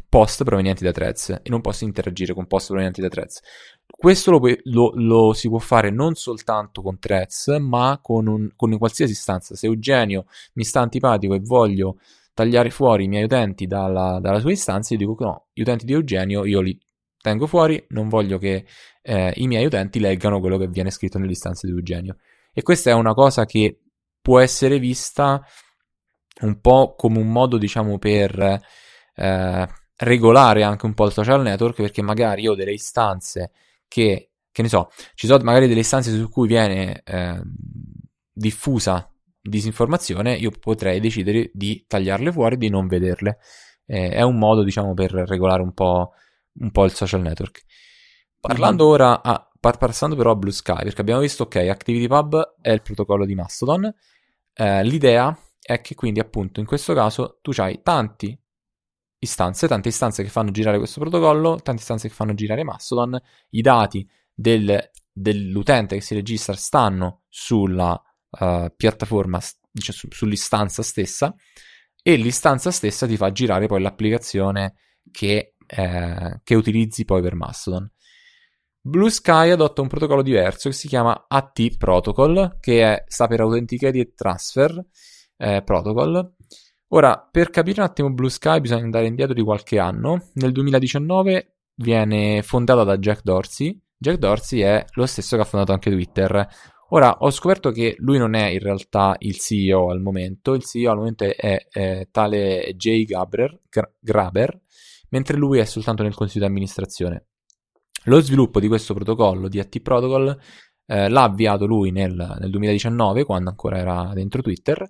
post provenienti da threads e non posso interagire con post provenienti da threads. Questo lo, lo, lo si può fare non soltanto con threads, ma con, un, con qualsiasi istanza. Se Eugenio mi sta antipatico e voglio tagliare fuori i miei utenti dalla, dalla sua istanza, io dico che no, gli utenti di Eugenio io li tengo fuori, non voglio che eh, i miei utenti leggano quello che viene scritto nell'istanza di Eugenio. E questa è una cosa che può essere vista un po' come un modo, diciamo, per eh, regolare anche un po' il social network, perché magari io ho delle istanze che, che ne so, ci sono magari delle istanze su cui viene eh, diffusa disinformazione, io potrei decidere di tagliarle fuori, di non vederle. Eh, è un modo, diciamo, per regolare un po', un po' il social network. Parlando mm-hmm. ora, a, passando però a Blue Sky, perché abbiamo visto, ok, ActivityPub è il protocollo di Mastodon, eh, l'idea è che quindi appunto in questo caso tu hai tanti istanze, tante istanze che fanno girare questo protocollo, tante istanze che fanno girare Mastodon, i dati del, dell'utente che si registra stanno sulla uh, piattaforma, diciamo, su, sull'istanza stessa, e l'istanza stessa ti fa girare poi l'applicazione che, eh, che utilizzi poi per Mastodon. Blue Sky adotta un protocollo diverso che si chiama A T Protocol, che è, sta per Authenticated Transfer eh, Protocol. Ora, per capire un attimo Blue Sky bisogna andare indietro di qualche anno. Nel duemiladiciannove viene fondata da Jack Dorsey. Jack Dorsey è lo stesso che ha fondato anche Twitter. Ora, ho scoperto che lui non è in realtà il C E O al momento. Il C E O al momento è, è tale Jay Graber, Graber, mentre lui è soltanto nel consiglio di amministrazione. Lo sviluppo di questo protocollo, di A T Protocol, eh, l'ha avviato lui nel, nel duemiladiciannove, quando ancora era dentro Twitter,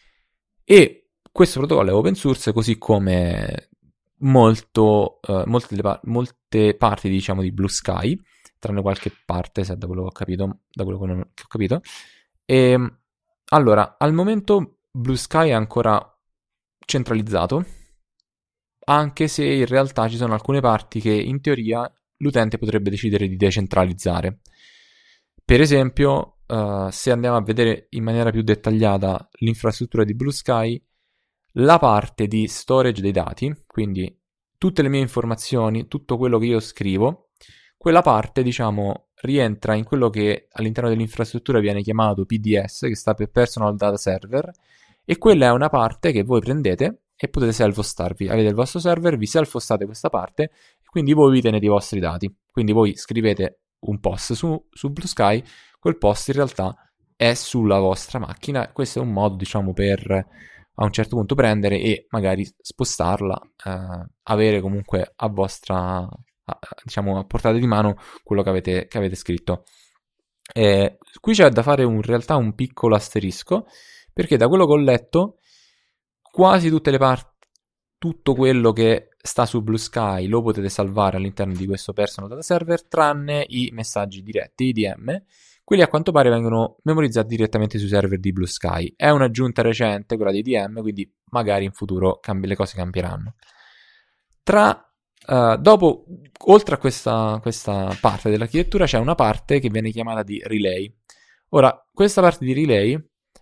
e questo protocollo è open source, così come molto, uh, molte, molte parti, diciamo, di Blue Sky, tranne qualche parte, se da quello che ho capito, da quello che ho capito. E allora, al momento Blue Sky è ancora centralizzato, anche se in realtà ci sono alcune parti che in teoria l'utente potrebbe decidere di decentralizzare. Per esempio, uh, se andiamo a vedere in maniera più dettagliata l'infrastruttura di Blue Sky, la parte di storage dei dati, quindi tutte le mie informazioni, tutto quello che io scrivo, quella parte, diciamo, rientra in quello che all'interno dell'infrastruttura viene chiamato P D S, che sta per Personal Data Server, e quella è una parte che voi prendete e potete self-hostarvi. Avete il vostro server, vi self-hostate questa parte, e quindi voi vi tenete i vostri dati. Quindi voi scrivete un post su, su Blue Sky, quel post in realtà è sulla vostra macchina. Questo è un modo, diciamo, per a un certo punto prendere e magari spostarla, eh, avere comunque a vostra, a, diciamo, a portata di mano quello che avete, che avete scritto. Eh, qui c'è da fare un, in realtà un piccolo asterisco, perché da quello che ho letto quasi tutte le parti, tutto quello che sta su Blue Sky lo potete salvare all'interno di questo personal data server, tranne i messaggi diretti, i D M. Quelli a quanto pare vengono memorizzati direttamente sui server di Blue Sky. È un'aggiunta recente quella dei D M, quindi magari in futuro cambi- le cose cambieranno. Tra, uh, dopo, oltre a questa, questa parte dell'architettura, c'è una parte che viene chiamata di relay. Ora, questa parte di relay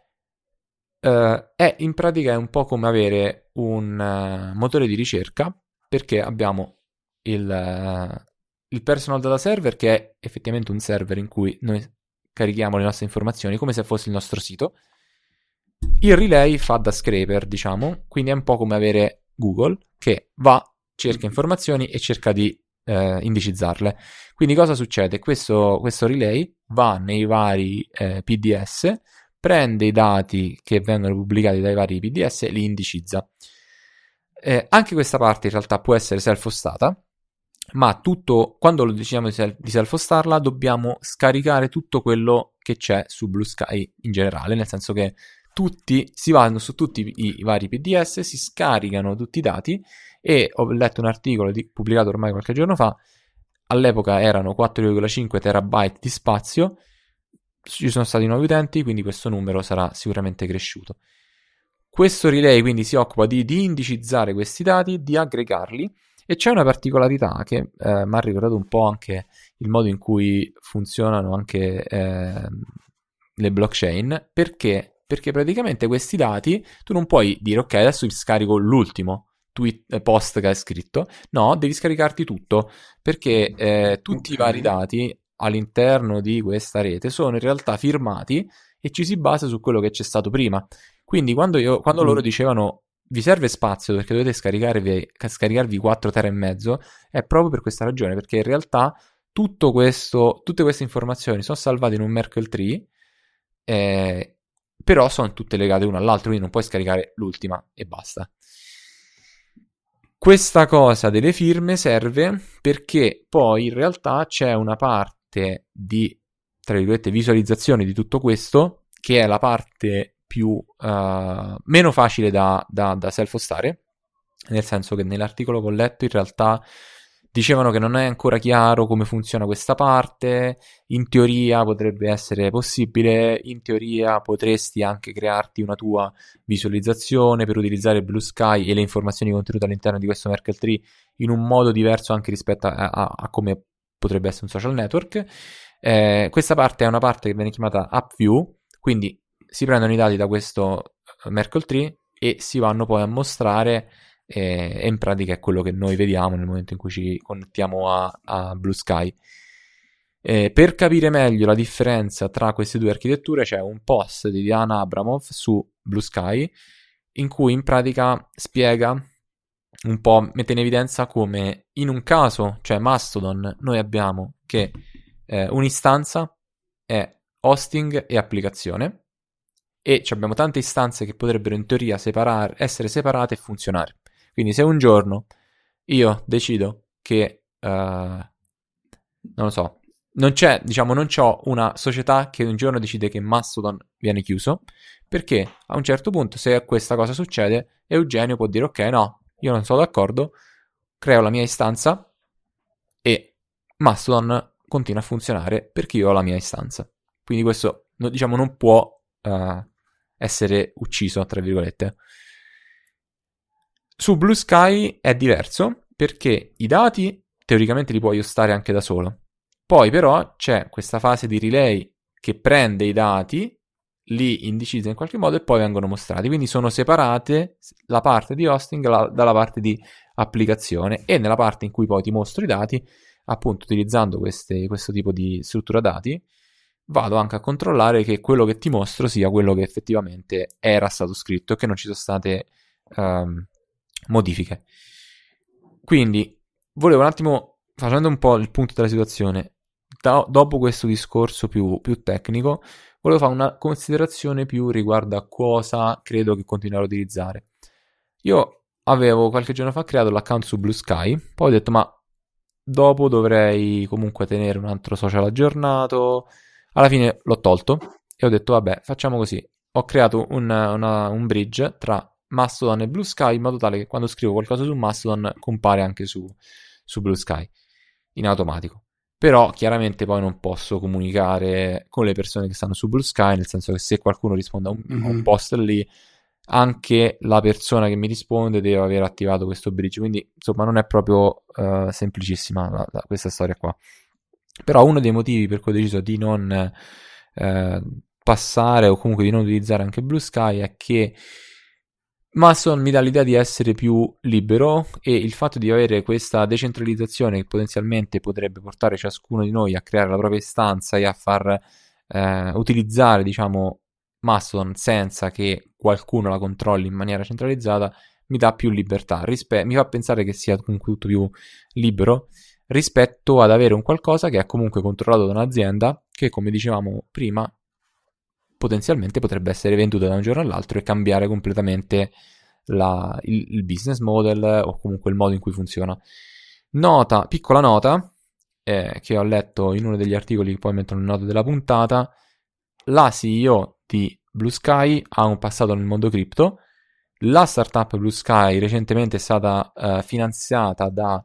uh, è in pratica è un po' come avere un uh, motore di ricerca, perché abbiamo il, uh, il personal data server, che è effettivamente un server in cui noi carichiamo le nostre informazioni come se fosse il nostro sito. Il relay fa da scraper, diciamo, quindi è un po' come avere Google che va, cerca informazioni e cerca di eh, indicizzarle. Quindi cosa succede? Questo, questo relay va nei vari eh, P D S, prende i dati che vengono pubblicati dai vari P D S e li indicizza. Eh, anche questa parte in realtà può essere self-hostata, ma tutto, quando lo decidiamo di self-hostarla, dobbiamo scaricare tutto quello che c'è su Blue Sky in generale, nel senso che tutti si vanno su tutti i, i vari P D S, si scaricano tutti i dati, e ho letto un articolo di, pubblicato ormai qualche giorno fa, all'epoca erano quattro virgola cinque terabyte di spazio, ci sono stati nuovi utenti, quindi questo numero sarà sicuramente cresciuto. Questo relay quindi si occupa di, di indicizzare questi dati, di aggregarli. E c'è una particolarità che eh, mi ha ricordato un po' anche il modo in cui funzionano anche eh, le blockchain, perché? Perché praticamente questi dati tu non puoi dire ok, adesso vi scarico l'ultimo, tweet, eh, post che hai scritto. No, devi scaricarti tutto, perché eh, tutti Ok. i vari dati all'interno di questa rete sono in realtà firmati e ci si basa su quello che c'è stato prima. Quindi quando, io, quando Mm. loro dicevano vi serve spazio perché dovete scaricarvi, scaricarvi quattro tera e mezzo, è proprio per questa ragione, perché in realtà tutto questo, tutte queste informazioni sono salvate in un Merkle tree, eh, però sono tutte legate una all'altra, quindi non puoi scaricare l'ultima e basta. Questa cosa delle firme serve perché poi in realtà c'è una parte di, tra virgolette, visualizzazione di tutto questo, che è la parte più uh, meno facile da, da, da self-hostare, nel senso che nell'articolo che ho letto in realtà dicevano che non è ancora chiaro come funziona questa parte, in teoria potrebbe essere possibile, in teoria potresti anche crearti una tua visualizzazione per utilizzare Blue Sky e le informazioni contenute all'interno di questo Merkle tree in un modo diverso anche rispetto a, a, a come potrebbe essere un social network. Eh, questa parte è una parte che viene chiamata AppView, quindi si prendono i dati da questo Merkle tree e si vanno poi a mostrare, e in pratica è quello che noi vediamo nel momento in cui ci connettiamo a, a Blue Sky. Eh, per capire meglio la differenza tra queste due architetture c'è un post di Diana Abramov su Blue Sky in cui in pratica spiega un po', mette in evidenza come in un caso, cioè Mastodon, noi abbiamo che eh, un'istanza è hosting e applicazione e abbiamo tante istanze che potrebbero in teoria separare, essere separate e funzionare. Quindi se un giorno io decido che, uh, non lo so, non c'è, diciamo, non c'ho una società che un giorno decide che Mastodon viene chiuso, perché a un certo punto se questa cosa succede, Eugenio può dire ok, no, io non sono d'accordo, creo la mia istanza e Mastodon continua a funzionare perché io ho la mia istanza. Quindi questo, diciamo, non può uh, essere ucciso, tra virgolette. Su Blue Sky è diverso perché i dati teoricamente li puoi hostare anche da solo. Poi però c'è questa fase di relay che prende i dati, li indicizza in qualche modo e poi vengono mostrati. Quindi sono separate la parte di hosting la, dalla parte di applicazione, e nella parte in cui poi ti mostro i dati, appunto utilizzando queste, questo tipo di struttura dati, vado anche a controllare che quello che ti mostro sia quello che effettivamente era stato scritto e che non ci sono state um, modifiche. Quindi volevo un attimo, facendo un po' il punto della situazione, da, dopo questo discorso più, più tecnico, volevo fare una considerazione più riguardo a cosa credo che continuerò a utilizzare. Io avevo qualche giorno fa creato l'account su Blue Sky, poi ho detto ma dopo dovrei comunque tenere un altro social aggiornato. Alla fine l'ho tolto e ho detto vabbè, facciamo così. Ho creato un, una, un bridge tra Mastodon e Blue Sky in modo tale che quando scrivo qualcosa su Mastodon compare anche su, su Blue Sky in automatico. Però chiaramente poi non posso comunicare con le persone che stanno su Blue Sky, nel senso che se qualcuno risponde a un, mm-hmm. a un post lì, anche la persona che mi risponde deve aver attivato questo bridge. Quindi insomma non è proprio uh, semplicissima la, la, questa storia qua. Però uno dei motivi per cui ho deciso di non eh, passare o comunque di non utilizzare anche Blue Sky è che Mastodon mi dà l'idea di essere più libero, e il fatto di avere questa decentralizzazione che potenzialmente potrebbe portare ciascuno di noi a creare la propria istanza e a far eh, utilizzare, diciamo, Mastodon senza che qualcuno la controlli in maniera centralizzata, mi dà più libertà, rispe- mi fa pensare che sia comunque tutto più libero rispetto ad avere un qualcosa che è comunque controllato da un'azienda che, come dicevamo prima, potenzialmente potrebbe essere venduta da un giorno all'altro e cambiare completamente la, il, il business model o comunque il modo in cui funziona. Nota, piccola nota, eh, che ho letto in uno degli articoli che poi mettono in nota della puntata: la C E O di Blue Sky ha un passato nel mondo cripto. La startup Blue Sky recentemente è stata uh, finanziata da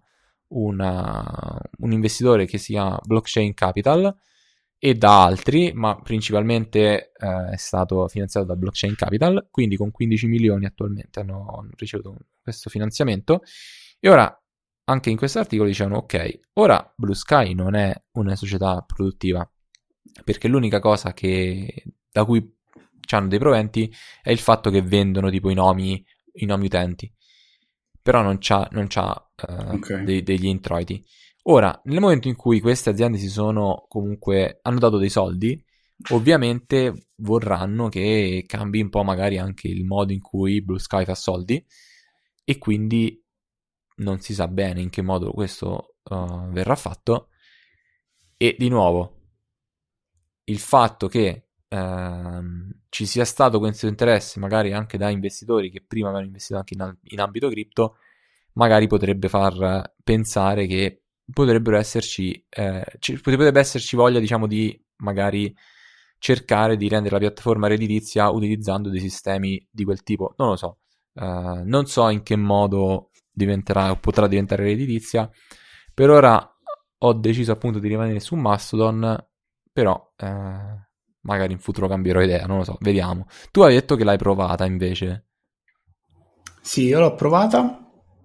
una, un investitore che si chiama Blockchain Capital e da altri, ma principalmente uh, è stato finanziato da Blockchain Capital, quindi con quindici milioni attualmente hanno, hanno ricevuto questo finanziamento. E ora, anche in questo articolo dicevano ok, ora Blue Sky non è una società produttiva, perché l'unica cosa che da cui hanno dei proventi è il fatto che vendono tipo i nomi, i nomi utenti. però non c'ha, non c'ha eh, Ok. dei- degli introiti. Ora, nel momento in cui queste aziende si sono comunque hanno dato dei soldi, ovviamente vorranno che cambi un po' magari anche il modo in cui Blue Sky fa soldi, e quindi non si sa bene in che modo questo uh, verrà fatto. E di nuovo, il fatto che ehm, ci sia stato questo interesse magari anche da investitori che prima avevano investito anche in, in ambito cripto, magari potrebbe far pensare che potrebbero esserci eh, ci- potrebbe esserci voglia, diciamo, di magari cercare di rendere la piattaforma redditizia utilizzando dei sistemi di quel tipo. Non lo so. Eh, non so in che modo diventerà o potrà diventare redditizia. Per ora ho deciso appunto di rimanere su Mastodon, però eh, magari in futuro cambierò idea, non lo so, vediamo. Tu hai detto che l'hai provata invece. Sì, io l'ho provata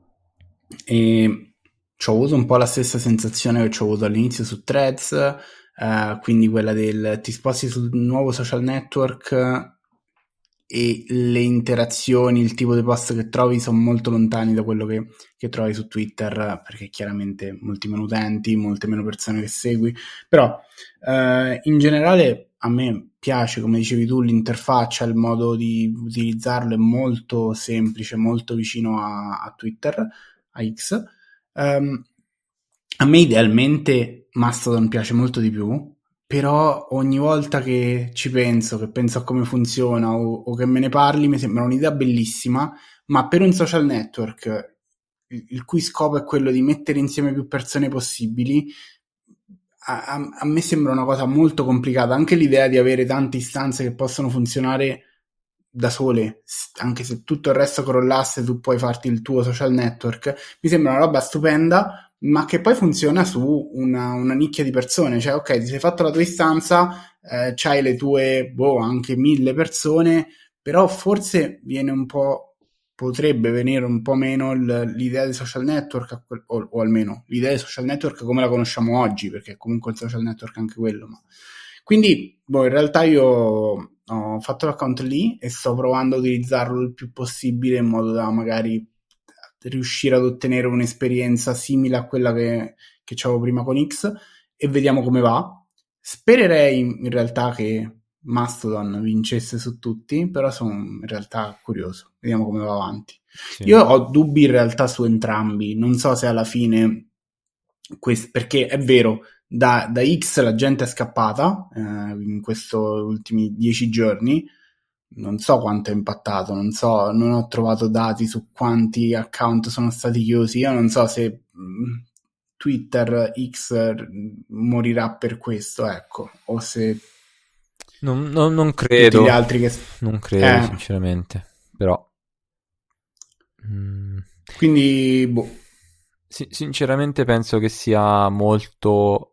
e ci ho avuto un po' la stessa sensazione che ci ho avuto all'inizio su Threads, eh, quindi quella del ti sposti sul nuovo social network e le interazioni, il tipo di post che trovi sono molto lontani da quello che, che trovi su Twitter, perché chiaramente molti meno utenti, molte meno persone che segui, però eh, in generale a me piace, come dicevi tu, l'interfaccia, il modo di utilizzarlo è molto semplice, molto vicino a, a Twitter, a X. Um, a me idealmente Mastodon piace molto di più, però ogni volta che ci penso, che penso a come funziona o, o che me ne parli, mi sembra un'idea bellissima, ma per un social network il, il cui scopo è quello di mettere insieme più persone possibili, a, a, a me sembra una cosa molto complicata. Anche l'idea di avere tante istanze che possono funzionare da sole, anche se tutto il resto crollasse, tu puoi farti il tuo social network, mi sembra una roba stupenda, ma che poi funziona su una, una nicchia di persone. Cioè, ok, ti sei fatto la tua istanza, eh, c'hai le tue, boh, anche mille persone, però forse viene un po', potrebbe venire un po' meno il, l'idea di social network, o, o almeno l'idea di social network come la conosciamo oggi, perché comunque il social network è anche quello, ma... Quindi, boh, in realtà io ho fatto l'account lì e sto provando a utilizzarlo il più possibile in modo da magari riuscire ad ottenere un'esperienza simile a quella che, che avevo prima con X, e vediamo come va. Spererei in realtà che Mastodon vincesse su tutti, però sono in realtà curioso, vediamo come va avanti. Sì. Io ho dubbi in realtà su entrambi, non so se alla fine quest- perché è vero, da, da X la gente è scappata eh, in questi ultimi dieci giorni, non so quanto è impattato, non so, non ho trovato dati su quanti account sono stati chiusi, io non so se mh, Twitter X mh, morirà per questo, ecco, o se Non, non- non tutti credo, gli altri che... non credo Eh, sinceramente, però... mm, quindi, boh, si- sinceramente penso che sia molto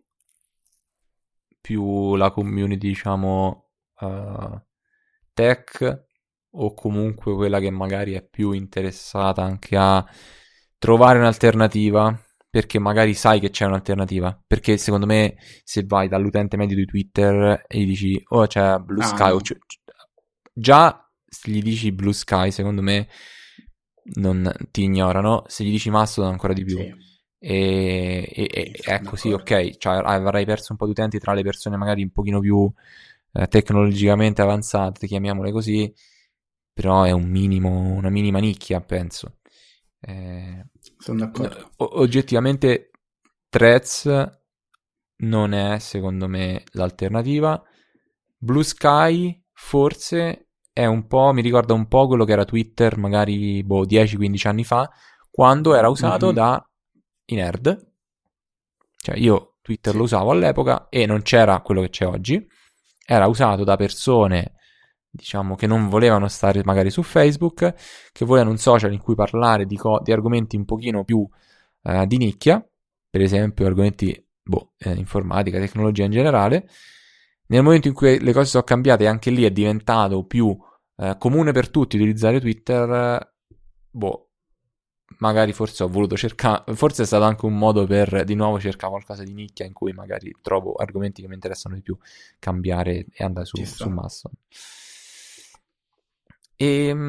più la community, diciamo, eh, tech, o comunque quella che magari è più interessata anche a trovare un'alternativa, perché magari sai che c'è un'alternativa. Perché secondo me, se vai dall'utente medio di Twitter e gli dici, oh, c'è Blue ah, Sky, o no. c'è- già se gli dici Blue Sky, secondo me non ti ignorano. Se gli dici Mastodon, ancora di più. Sì, E, e- e- sì, sono ecco, sì, d'accordo. ok, cioè avrai perso un po' di utenti tra le persone magari un pochino più eh, tecnologicamente avanzate, chiamiamole così, però è un minimo, una minima nicchia, penso. Eh, Sono d'accordo. o- oggettivamente Threads non è, secondo me, l'alternativa. Blue Sky forse è un po', mi ricorda un po' quello che era Twitter magari boh, dieci quindici anni fa, quando era usato Mhm. da i nerd. Cioè io Twitter lo Sì. usavo all'epoca e non c'era quello che c'è oggi. Era usato da persone, diciamo, che non volevano stare magari su Facebook, che volevano un social in cui parlare di, co- di argomenti un pochino più eh, di nicchia, per esempio argomenti, boh, eh, informatica, tecnologia in generale. Nel momento in cui le cose sono cambiate, anche lì è diventato più eh, comune per tutti utilizzare Twitter, eh, boh, magari forse ho voluto cercare, forse è stato anche un modo per di nuovo cercare qualcosa di nicchia in cui magari trovo argomenti che mi interessano di più, cambiare e andare su, Ci su sta. Mastodon. E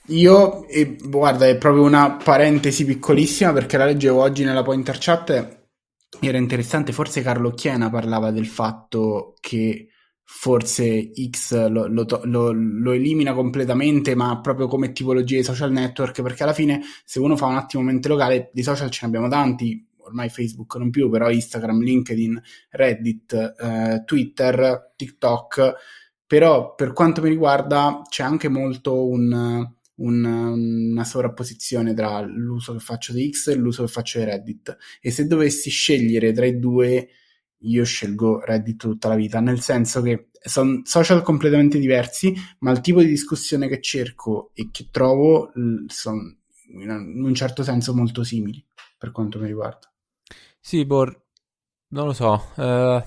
Io, e, guarda, è proprio una parentesi piccolissima perché la leggevo oggi nella Pointer Chat, era interessante, forse Carlo Chiena parlava del fatto che forse X lo, lo, lo, lo elimina completamente, ma proprio come tipologia di social network, perché alla fine se uno fa un attimo mente locale, di social ce ne abbiamo tanti, ormai Facebook non più, però Instagram, LinkedIn, Reddit, eh, Twitter, TikTok, però per quanto mi riguarda c'è anche molto un, un, una sovrapposizione tra l'uso che faccio di X e l'uso che faccio di Reddit, e se dovessi scegliere tra i due io scelgo Reddit tutta la vita, nel senso che sono social completamente diversi, ma il tipo di discussione che cerco e che trovo sono in un certo senso molto simili per quanto mi riguarda. Sì, Bor, non lo so. Eh,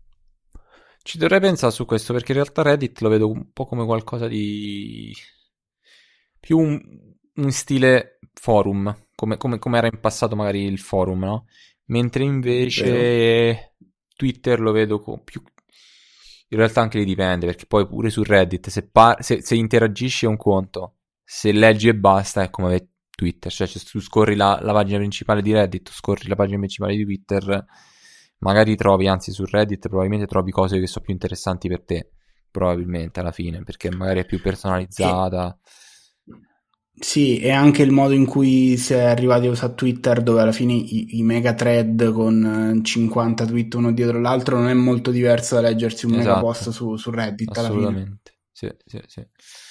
ci dovrei pensare su questo perché in realtà Reddit lo vedo un po' come qualcosa di più un, un stile forum, come, come, come era in passato magari il forum, no? Mentre invece Vero. Twitter lo vedo co- più... In realtà anche lì dipende, perché poi pure su Reddit, se, par- se, se interagisci è un conto, se leggi e basta è come Twitter, cioè se tu scorri la, la pagina principale di Reddit, scorri la pagina principale di Twitter, magari trovi, anzi su Reddit probabilmente trovi cose che sono più interessanti per te, probabilmente alla fine, perché magari è più E, personalizzata. sì, e anche il modo in cui si è arrivati a usare Twitter, dove alla fine i, i mega thread con eh, cinquanta tweet uno dietro l'altro non è molto diverso da leggersi un mega post Esatto, su, su Reddit alla fine. assolutamente. Sì, sì, sì.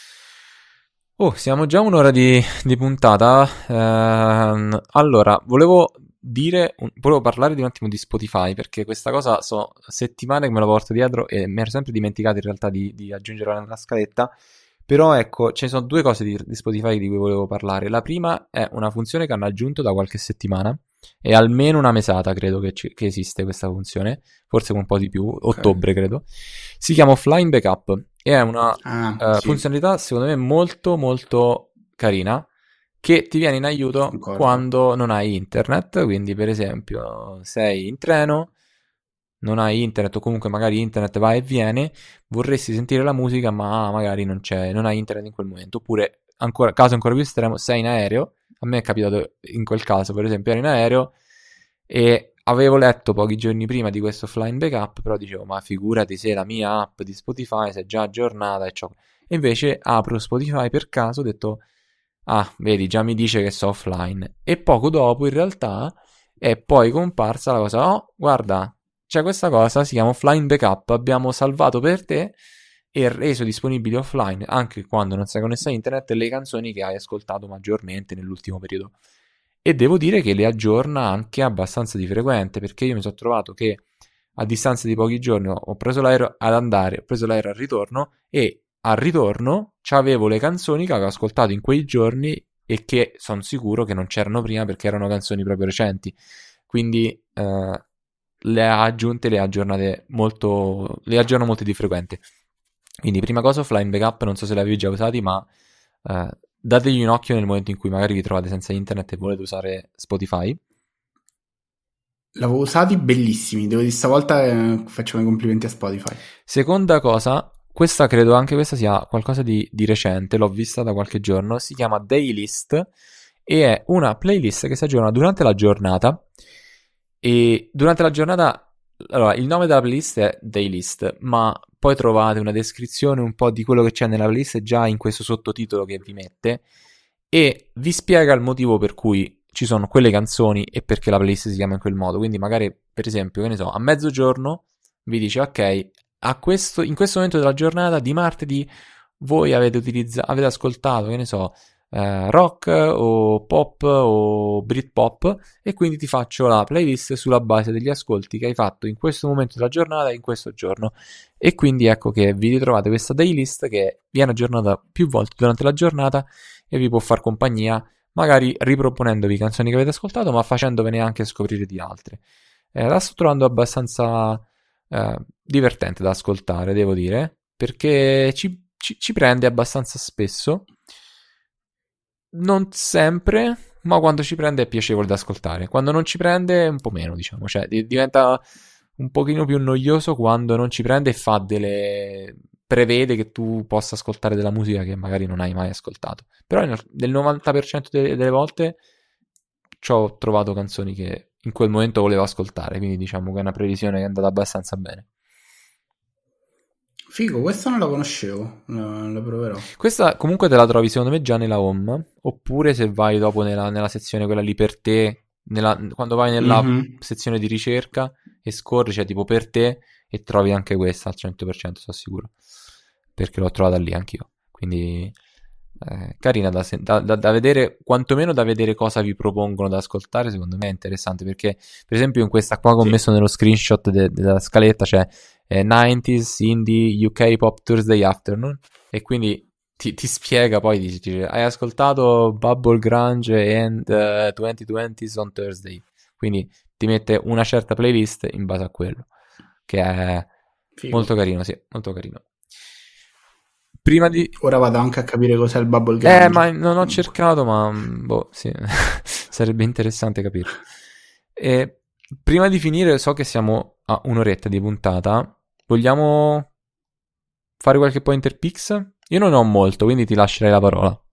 Oh, siamo già a un'ora di, di puntata. Ehm, allora, volevo dire, un- volevo parlare di un attimo di Spotify, perché questa cosa so settimane che me la porto dietro e mi ero sempre dimenticato in realtà di, di aggiungerla nella scaletta. Però ecco, ce ne sono due cose di, di Spotify di cui volevo parlare. La prima è una funzione che hanno aggiunto da qualche settimana, è almeno una mesata credo che, ci- che esiste questa funzione, forse un po' di più, Ok. ottobre credo. Si chiama Offline Backup e è una Ah, eh, sì, funzionalità secondo me molto molto carina che ti viene in aiuto concordo. quando non hai internet, quindi per esempio sei in treno, non hai internet o comunque magari internet va e viene, vorresti sentire la musica ma magari non c'è, non hai internet in quel momento, oppure ancora, caso ancora più estremo, sei in aereo, a me è capitato in quel caso per esempio ero in aereo e avevo letto pochi giorni prima di questo offline backup, però dicevo ma figurati se la mia app di Spotify si è già aggiornata e ciò. E invece apro Spotify per caso, ho detto, ah, vedi, già mi dice che sono offline. E poco dopo, in realtà, è poi comparsa la cosa, oh, guarda, c'è questa cosa, si chiama offline backup, abbiamo salvato per te e reso disponibili offline, anche quando non sei connesso a internet, le canzoni che hai ascoltato maggiormente nell'ultimo periodo. E devo dire che le aggiorna anche abbastanza di frequente, perché io mi sono trovato che a distanza di pochi giorni ho preso l'aereo ad andare, ho preso l'aereo al ritorno e al ritorno c'avevo le canzoni che avevo ascoltato in quei giorni e che sono sicuro che non c'erano prima perché erano canzoni proprio recenti. Quindi eh, le ha aggiunte, le ha aggiornate molto, le aggiorno molto di frequente. Quindi prima cosa offline backup, non so se l'avevi già usati, ma eh, dategli un occhio nel momento in cui magari vi trovate senza internet e volete usare Spotify. L'avevo usati bellissimi, devo dire stavolta eh, facciamo i complimenti a Spotify. Seconda cosa, questa credo anche questa sia qualcosa di, di recente, l'ho vista da qualche giorno, si chiama Daylist e è una playlist che si aggiorna durante la giornata e durante la giornata, allora il nome della playlist è Daylist, ma poi trovate una descrizione un po' di quello che c'è nella playlist già in questo sottotitolo che vi mette e vi spiega il motivo per cui ci sono quelle canzoni e perché la playlist si chiama in quel modo. Quindi magari, per esempio, che ne so, a mezzogiorno vi dice ok, a questo, in questo momento della giornata di martedì voi avete utilizzato, avete ascoltato, che ne so, eh, rock o pop o Britpop e quindi ti faccio la playlist sulla base degli ascolti che hai fatto in questo momento della giornata e in questo giorno. E quindi ecco che vi ritrovate questa daylist che viene aggiornata più volte durante la giornata e vi può far compagnia, magari riproponendovi canzoni che avete ascoltato, ma facendovene anche scoprire di altre. Eh, la sto trovando abbastanza eh, divertente da ascoltare, devo dire, perché ci, ci, ci prende abbastanza spesso. Non sempre, ma quando ci prende è piacevole da ascoltare. Quando non ci prende, un po' meno, diciamo. Cioè, di- diventa un pochino più noioso quando non ci prende e fa delle prevede che tu possa ascoltare della musica che magari non hai mai ascoltato. Però nel, nel novanta per cento delle, delle volte ci ho trovato canzoni che in quel momento volevo ascoltare, quindi diciamo che è una previsione che è andata abbastanza bene. Figo, questa non la conoscevo, la, la proverò. Questa comunque te la trovi secondo me già nella home, oppure se vai dopo nella, nella sezione quella lì per te, nella, quando vai nella Mhm. sezione di ricerca e scorri, c'è tipo per te, e trovi anche questa al cento per cento, sono sicuro, perché l'ho trovata lì anch'io. Quindi eh, carina da, se- da, da, da vedere, quantomeno da vedere cosa vi propongono da ascoltare. Secondo me è interessante, perché per esempio in questa qua che ho Sì. messo nello screenshot de- della scaletta c'è eh, novanta indie U K pop Thursday afternoon, e quindi ti, ti spiega, poi dice, dice, hai ascoltato Bubble Grunge and uh, duemilaventi on Thursday, quindi ti mette una certa playlist in base a quello, che è Figo. molto carino, sì, molto carino. Prima di... Ora vado anche a capire cos'è il Bubble Eh, Grunge. ma non ho Comunque. cercato, ma mm, boh, sì, sarebbe interessante capire. E prima di finire, so che siamo a un'oretta di puntata. Vogliamo fare qualche pointer picks? Io non ho molto, quindi ti lascerei la parola.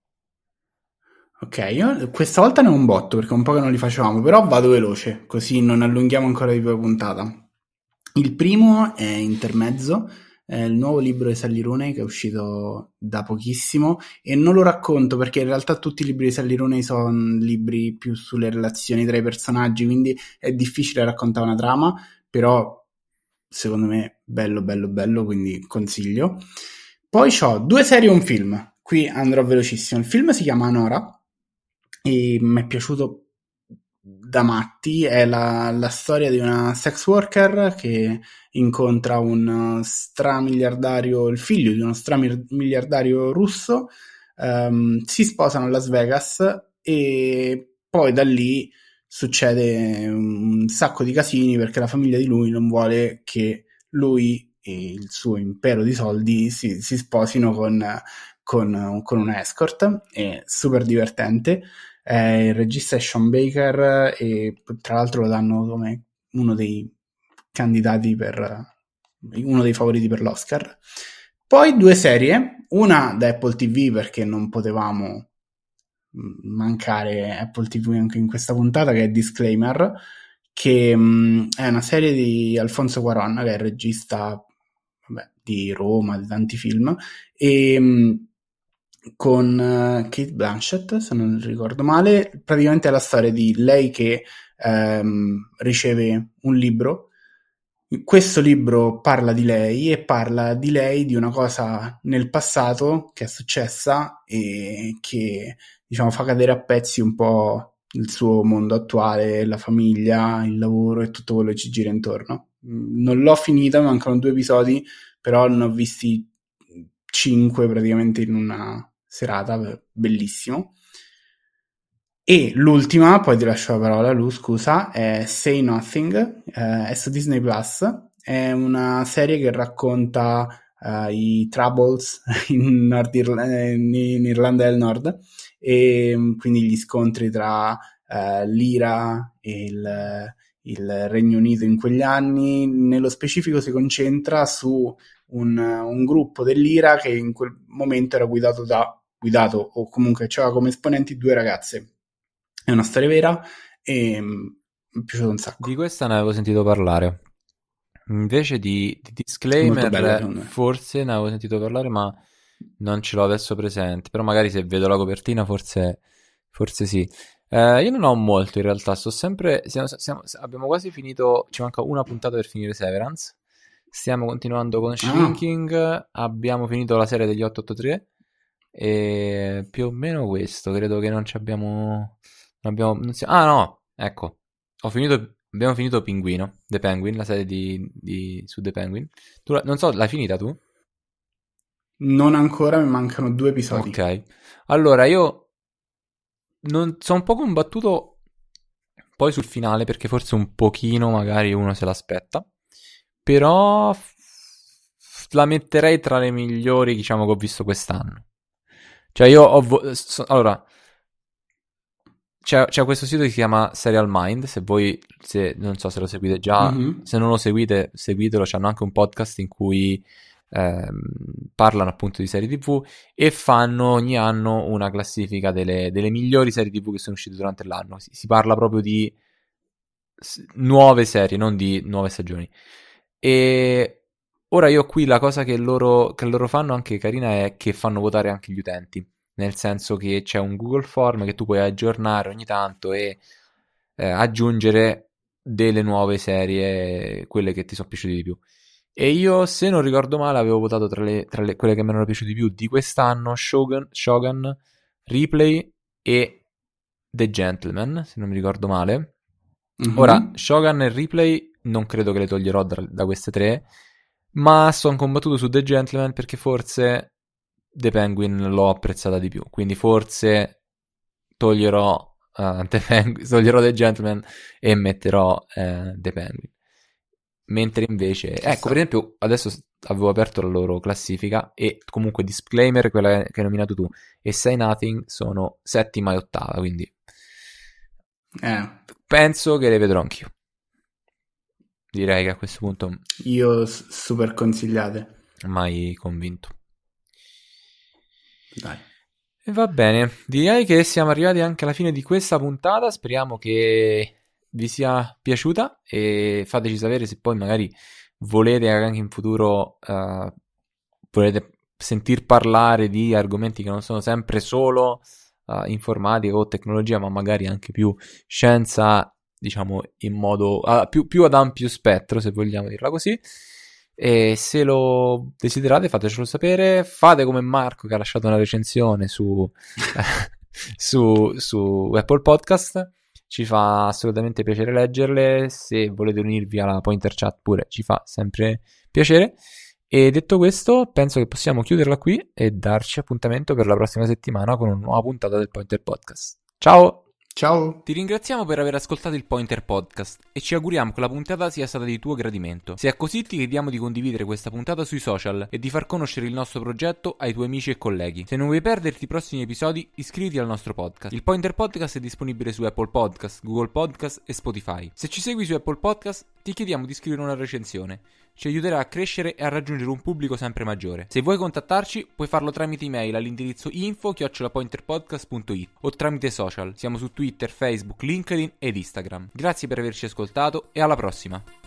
Ok, io questa volta ne ho un botto perché un po' che non li facevamo, però vado veloce, così non allunghiamo ancora di più la puntata. Il primo è Intermezzo, è il nuovo libro di Sally Rooney che è uscito da pochissimo e non lo racconto perché in realtà tutti i libri di Sally Rooney sono libri più sulle relazioni tra i personaggi, quindi è difficile raccontare una trama, però secondo me bello bello bello, quindi consiglio. Poi ho due serie e un film, qui andrò velocissimo. Il film si chiama Anora e mi è piaciuto da matti, è la, la storia di una sex worker che incontra un stramiliardario, il figlio di uno stramiliardario russo, ehm, si sposano a Las Vegas e poi da lì succede un sacco di casini perché la famiglia di lui non vuole che lui e il suo impero di soldi si, si sposino con, con, con una escort. È super divertente. Eh, il regista è Sean Baker e tra l'altro lo danno come uno dei candidati per uno dei favoriti per l'Oscar. Poi due serie, una da Apple T V perché non potevamo mancare Apple T V anche in questa puntata, che è Disclaimer, che mh, è una serie di Alfonso Cuarón, che è il regista vabbè, di Roma, di tanti film, e mh, con uh, Kate Blanchett, se non ricordo male. Praticamente è la storia di lei che ehm, riceve un libro. Questo libro parla di lei e parla di lei, di una cosa nel passato che è successa e che, diciamo, fa cadere a pezzi un po' il suo mondo attuale, la famiglia, il lavoro e tutto quello che ci gira intorno. Non l'ho finita, mancano due episodi, però ne ho visti cinque praticamente in una serata, bellissimo. E l'ultima, poi ti lascio la parola, Lu, scusa, è Say Nothing, eh, è su Disney Plus, è una serie che racconta uh, i Troubles in, Nord Irla- in, in Irlanda del Nord, e quindi gli scontri tra uh, l'Ira e il, il Regno Unito in quegli anni. Nello specifico si concentra su un, un gruppo dell'Ira che in quel momento era guidato da, guidato o comunque c'era come esponenti due ragazze. È una storia vera e mi è piaciuto un sacco. Di questa ne avevo sentito parlare. Invece di, di Disclaimer, bella, forse ne avevo sentito parlare, ma non ce l'ho adesso presente. Però magari se vedo la copertina, forse, forse sì. Eh, io non ho molto in realtà. Sto sempre. Siamo, siamo, abbiamo quasi finito. Ci manca una puntata per finire Severance. Stiamo continuando con Shrinking. Ah. Abbiamo finito la serie degli otto otto tre. E più o meno questo. Credo che non ci abbiamo. Non abbiamo non si... Ah no, ecco. Ho finito. Abbiamo finito Pinguino, The Penguin, la serie di, di su The Penguin. Tu la... Non so, l'hai finita tu? Non ancora, mi mancano due episodi. Ok. Allora, io non sono un po' combattuto poi sul finale, perché forse un pochino magari uno se l'aspetta. Però la metterei tra le migliori, diciamo, che ho visto quest'anno. Cioè io ho... Vo... so... Allora... C'è, c'è questo sito che si chiama Serial Mind, se voi, se, non so se lo seguite già, mm-hmm. Se non lo seguite, seguitelo, c'hanno anche un podcast in cui ehm, parlano appunto di serie tivù e fanno ogni anno una classifica delle, delle migliori serie tivù che sono uscite durante l'anno. Si, si parla proprio di s- nuove serie, non di nuove stagioni. E ora io qui la cosa che loro, che loro fanno anche carina è che fanno votare anche gli utenti, nel senso che c'è un Google Form che tu puoi aggiornare ogni tanto e eh, aggiungere delle nuove serie, quelle che ti sono piaciute di più. E io, se non ricordo male, avevo votato tra, le, tra le, quelle che mi erano piaciute di più di quest'anno Shogun, Shogun, Replay e The Gentleman, se non mi ricordo male. Mhm. Ora, Shogun e Replay non credo che le toglierò da, da queste tre, ma sono combattuto su The Gentleman perché forse The Penguin l'ho apprezzata di più, quindi forse toglierò, uh, The, Penguin, toglierò The Gentleman e metterò uh, The Penguin. Mentre invece, ecco, sta. per esempio, adesso avevo aperto la loro classifica e comunque disclaimer, quella che hai nominato tu, e Say Nothing sono settima e ottava, quindi Eh, penso che le vedrò anch'io. Direi che a questo punto io s- super consigliate. mai convinto. Dai. E va bene, direi che siamo arrivati anche alla fine di questa puntata, speriamo che vi sia piaciuta e fateci sapere se poi magari volete anche in futuro uh, volete sentir parlare di argomenti che non sono sempre solo uh, informatica o tecnologia, ma magari anche più scienza, diciamo in modo uh, più, più ad ampio spettro, se vogliamo dirla così. E se lo desiderate fatecelo sapere, fate come Marco che ha lasciato una recensione su, su, su Apple Podcast, ci fa assolutamente piacere leggerle, se volete unirvi alla Pointer Chat pure ci fa sempre piacere. E detto questo, penso che possiamo chiuderla qui e darci appuntamento per la prossima settimana con una nuova puntata del Pointer Podcast. Ciao! Ciao! Ti ringraziamo per aver ascoltato il Pointer Podcast e ci auguriamo che la puntata sia stata di tuo gradimento. Se è così ti chiediamo di condividere questa puntata sui social e di far conoscere il nostro progetto ai tuoi amici e colleghi. Se non vuoi perderti i prossimi episodi, iscriviti al nostro podcast. Il Pointer Podcast è disponibile su Apple Podcast, Google Podcast e Spotify. Se ci segui su Apple Podcast, ti chiediamo di scrivere una recensione. Ci aiuterà a crescere e a raggiungere un pubblico sempre maggiore. Se vuoi contattarci, puoi farlo tramite email all'indirizzo info chiocciola pointerpodcast punto it o tramite social. Siamo su Twitter, Facebook, LinkedIn ed Instagram. Grazie per averci ascoltato e alla prossima!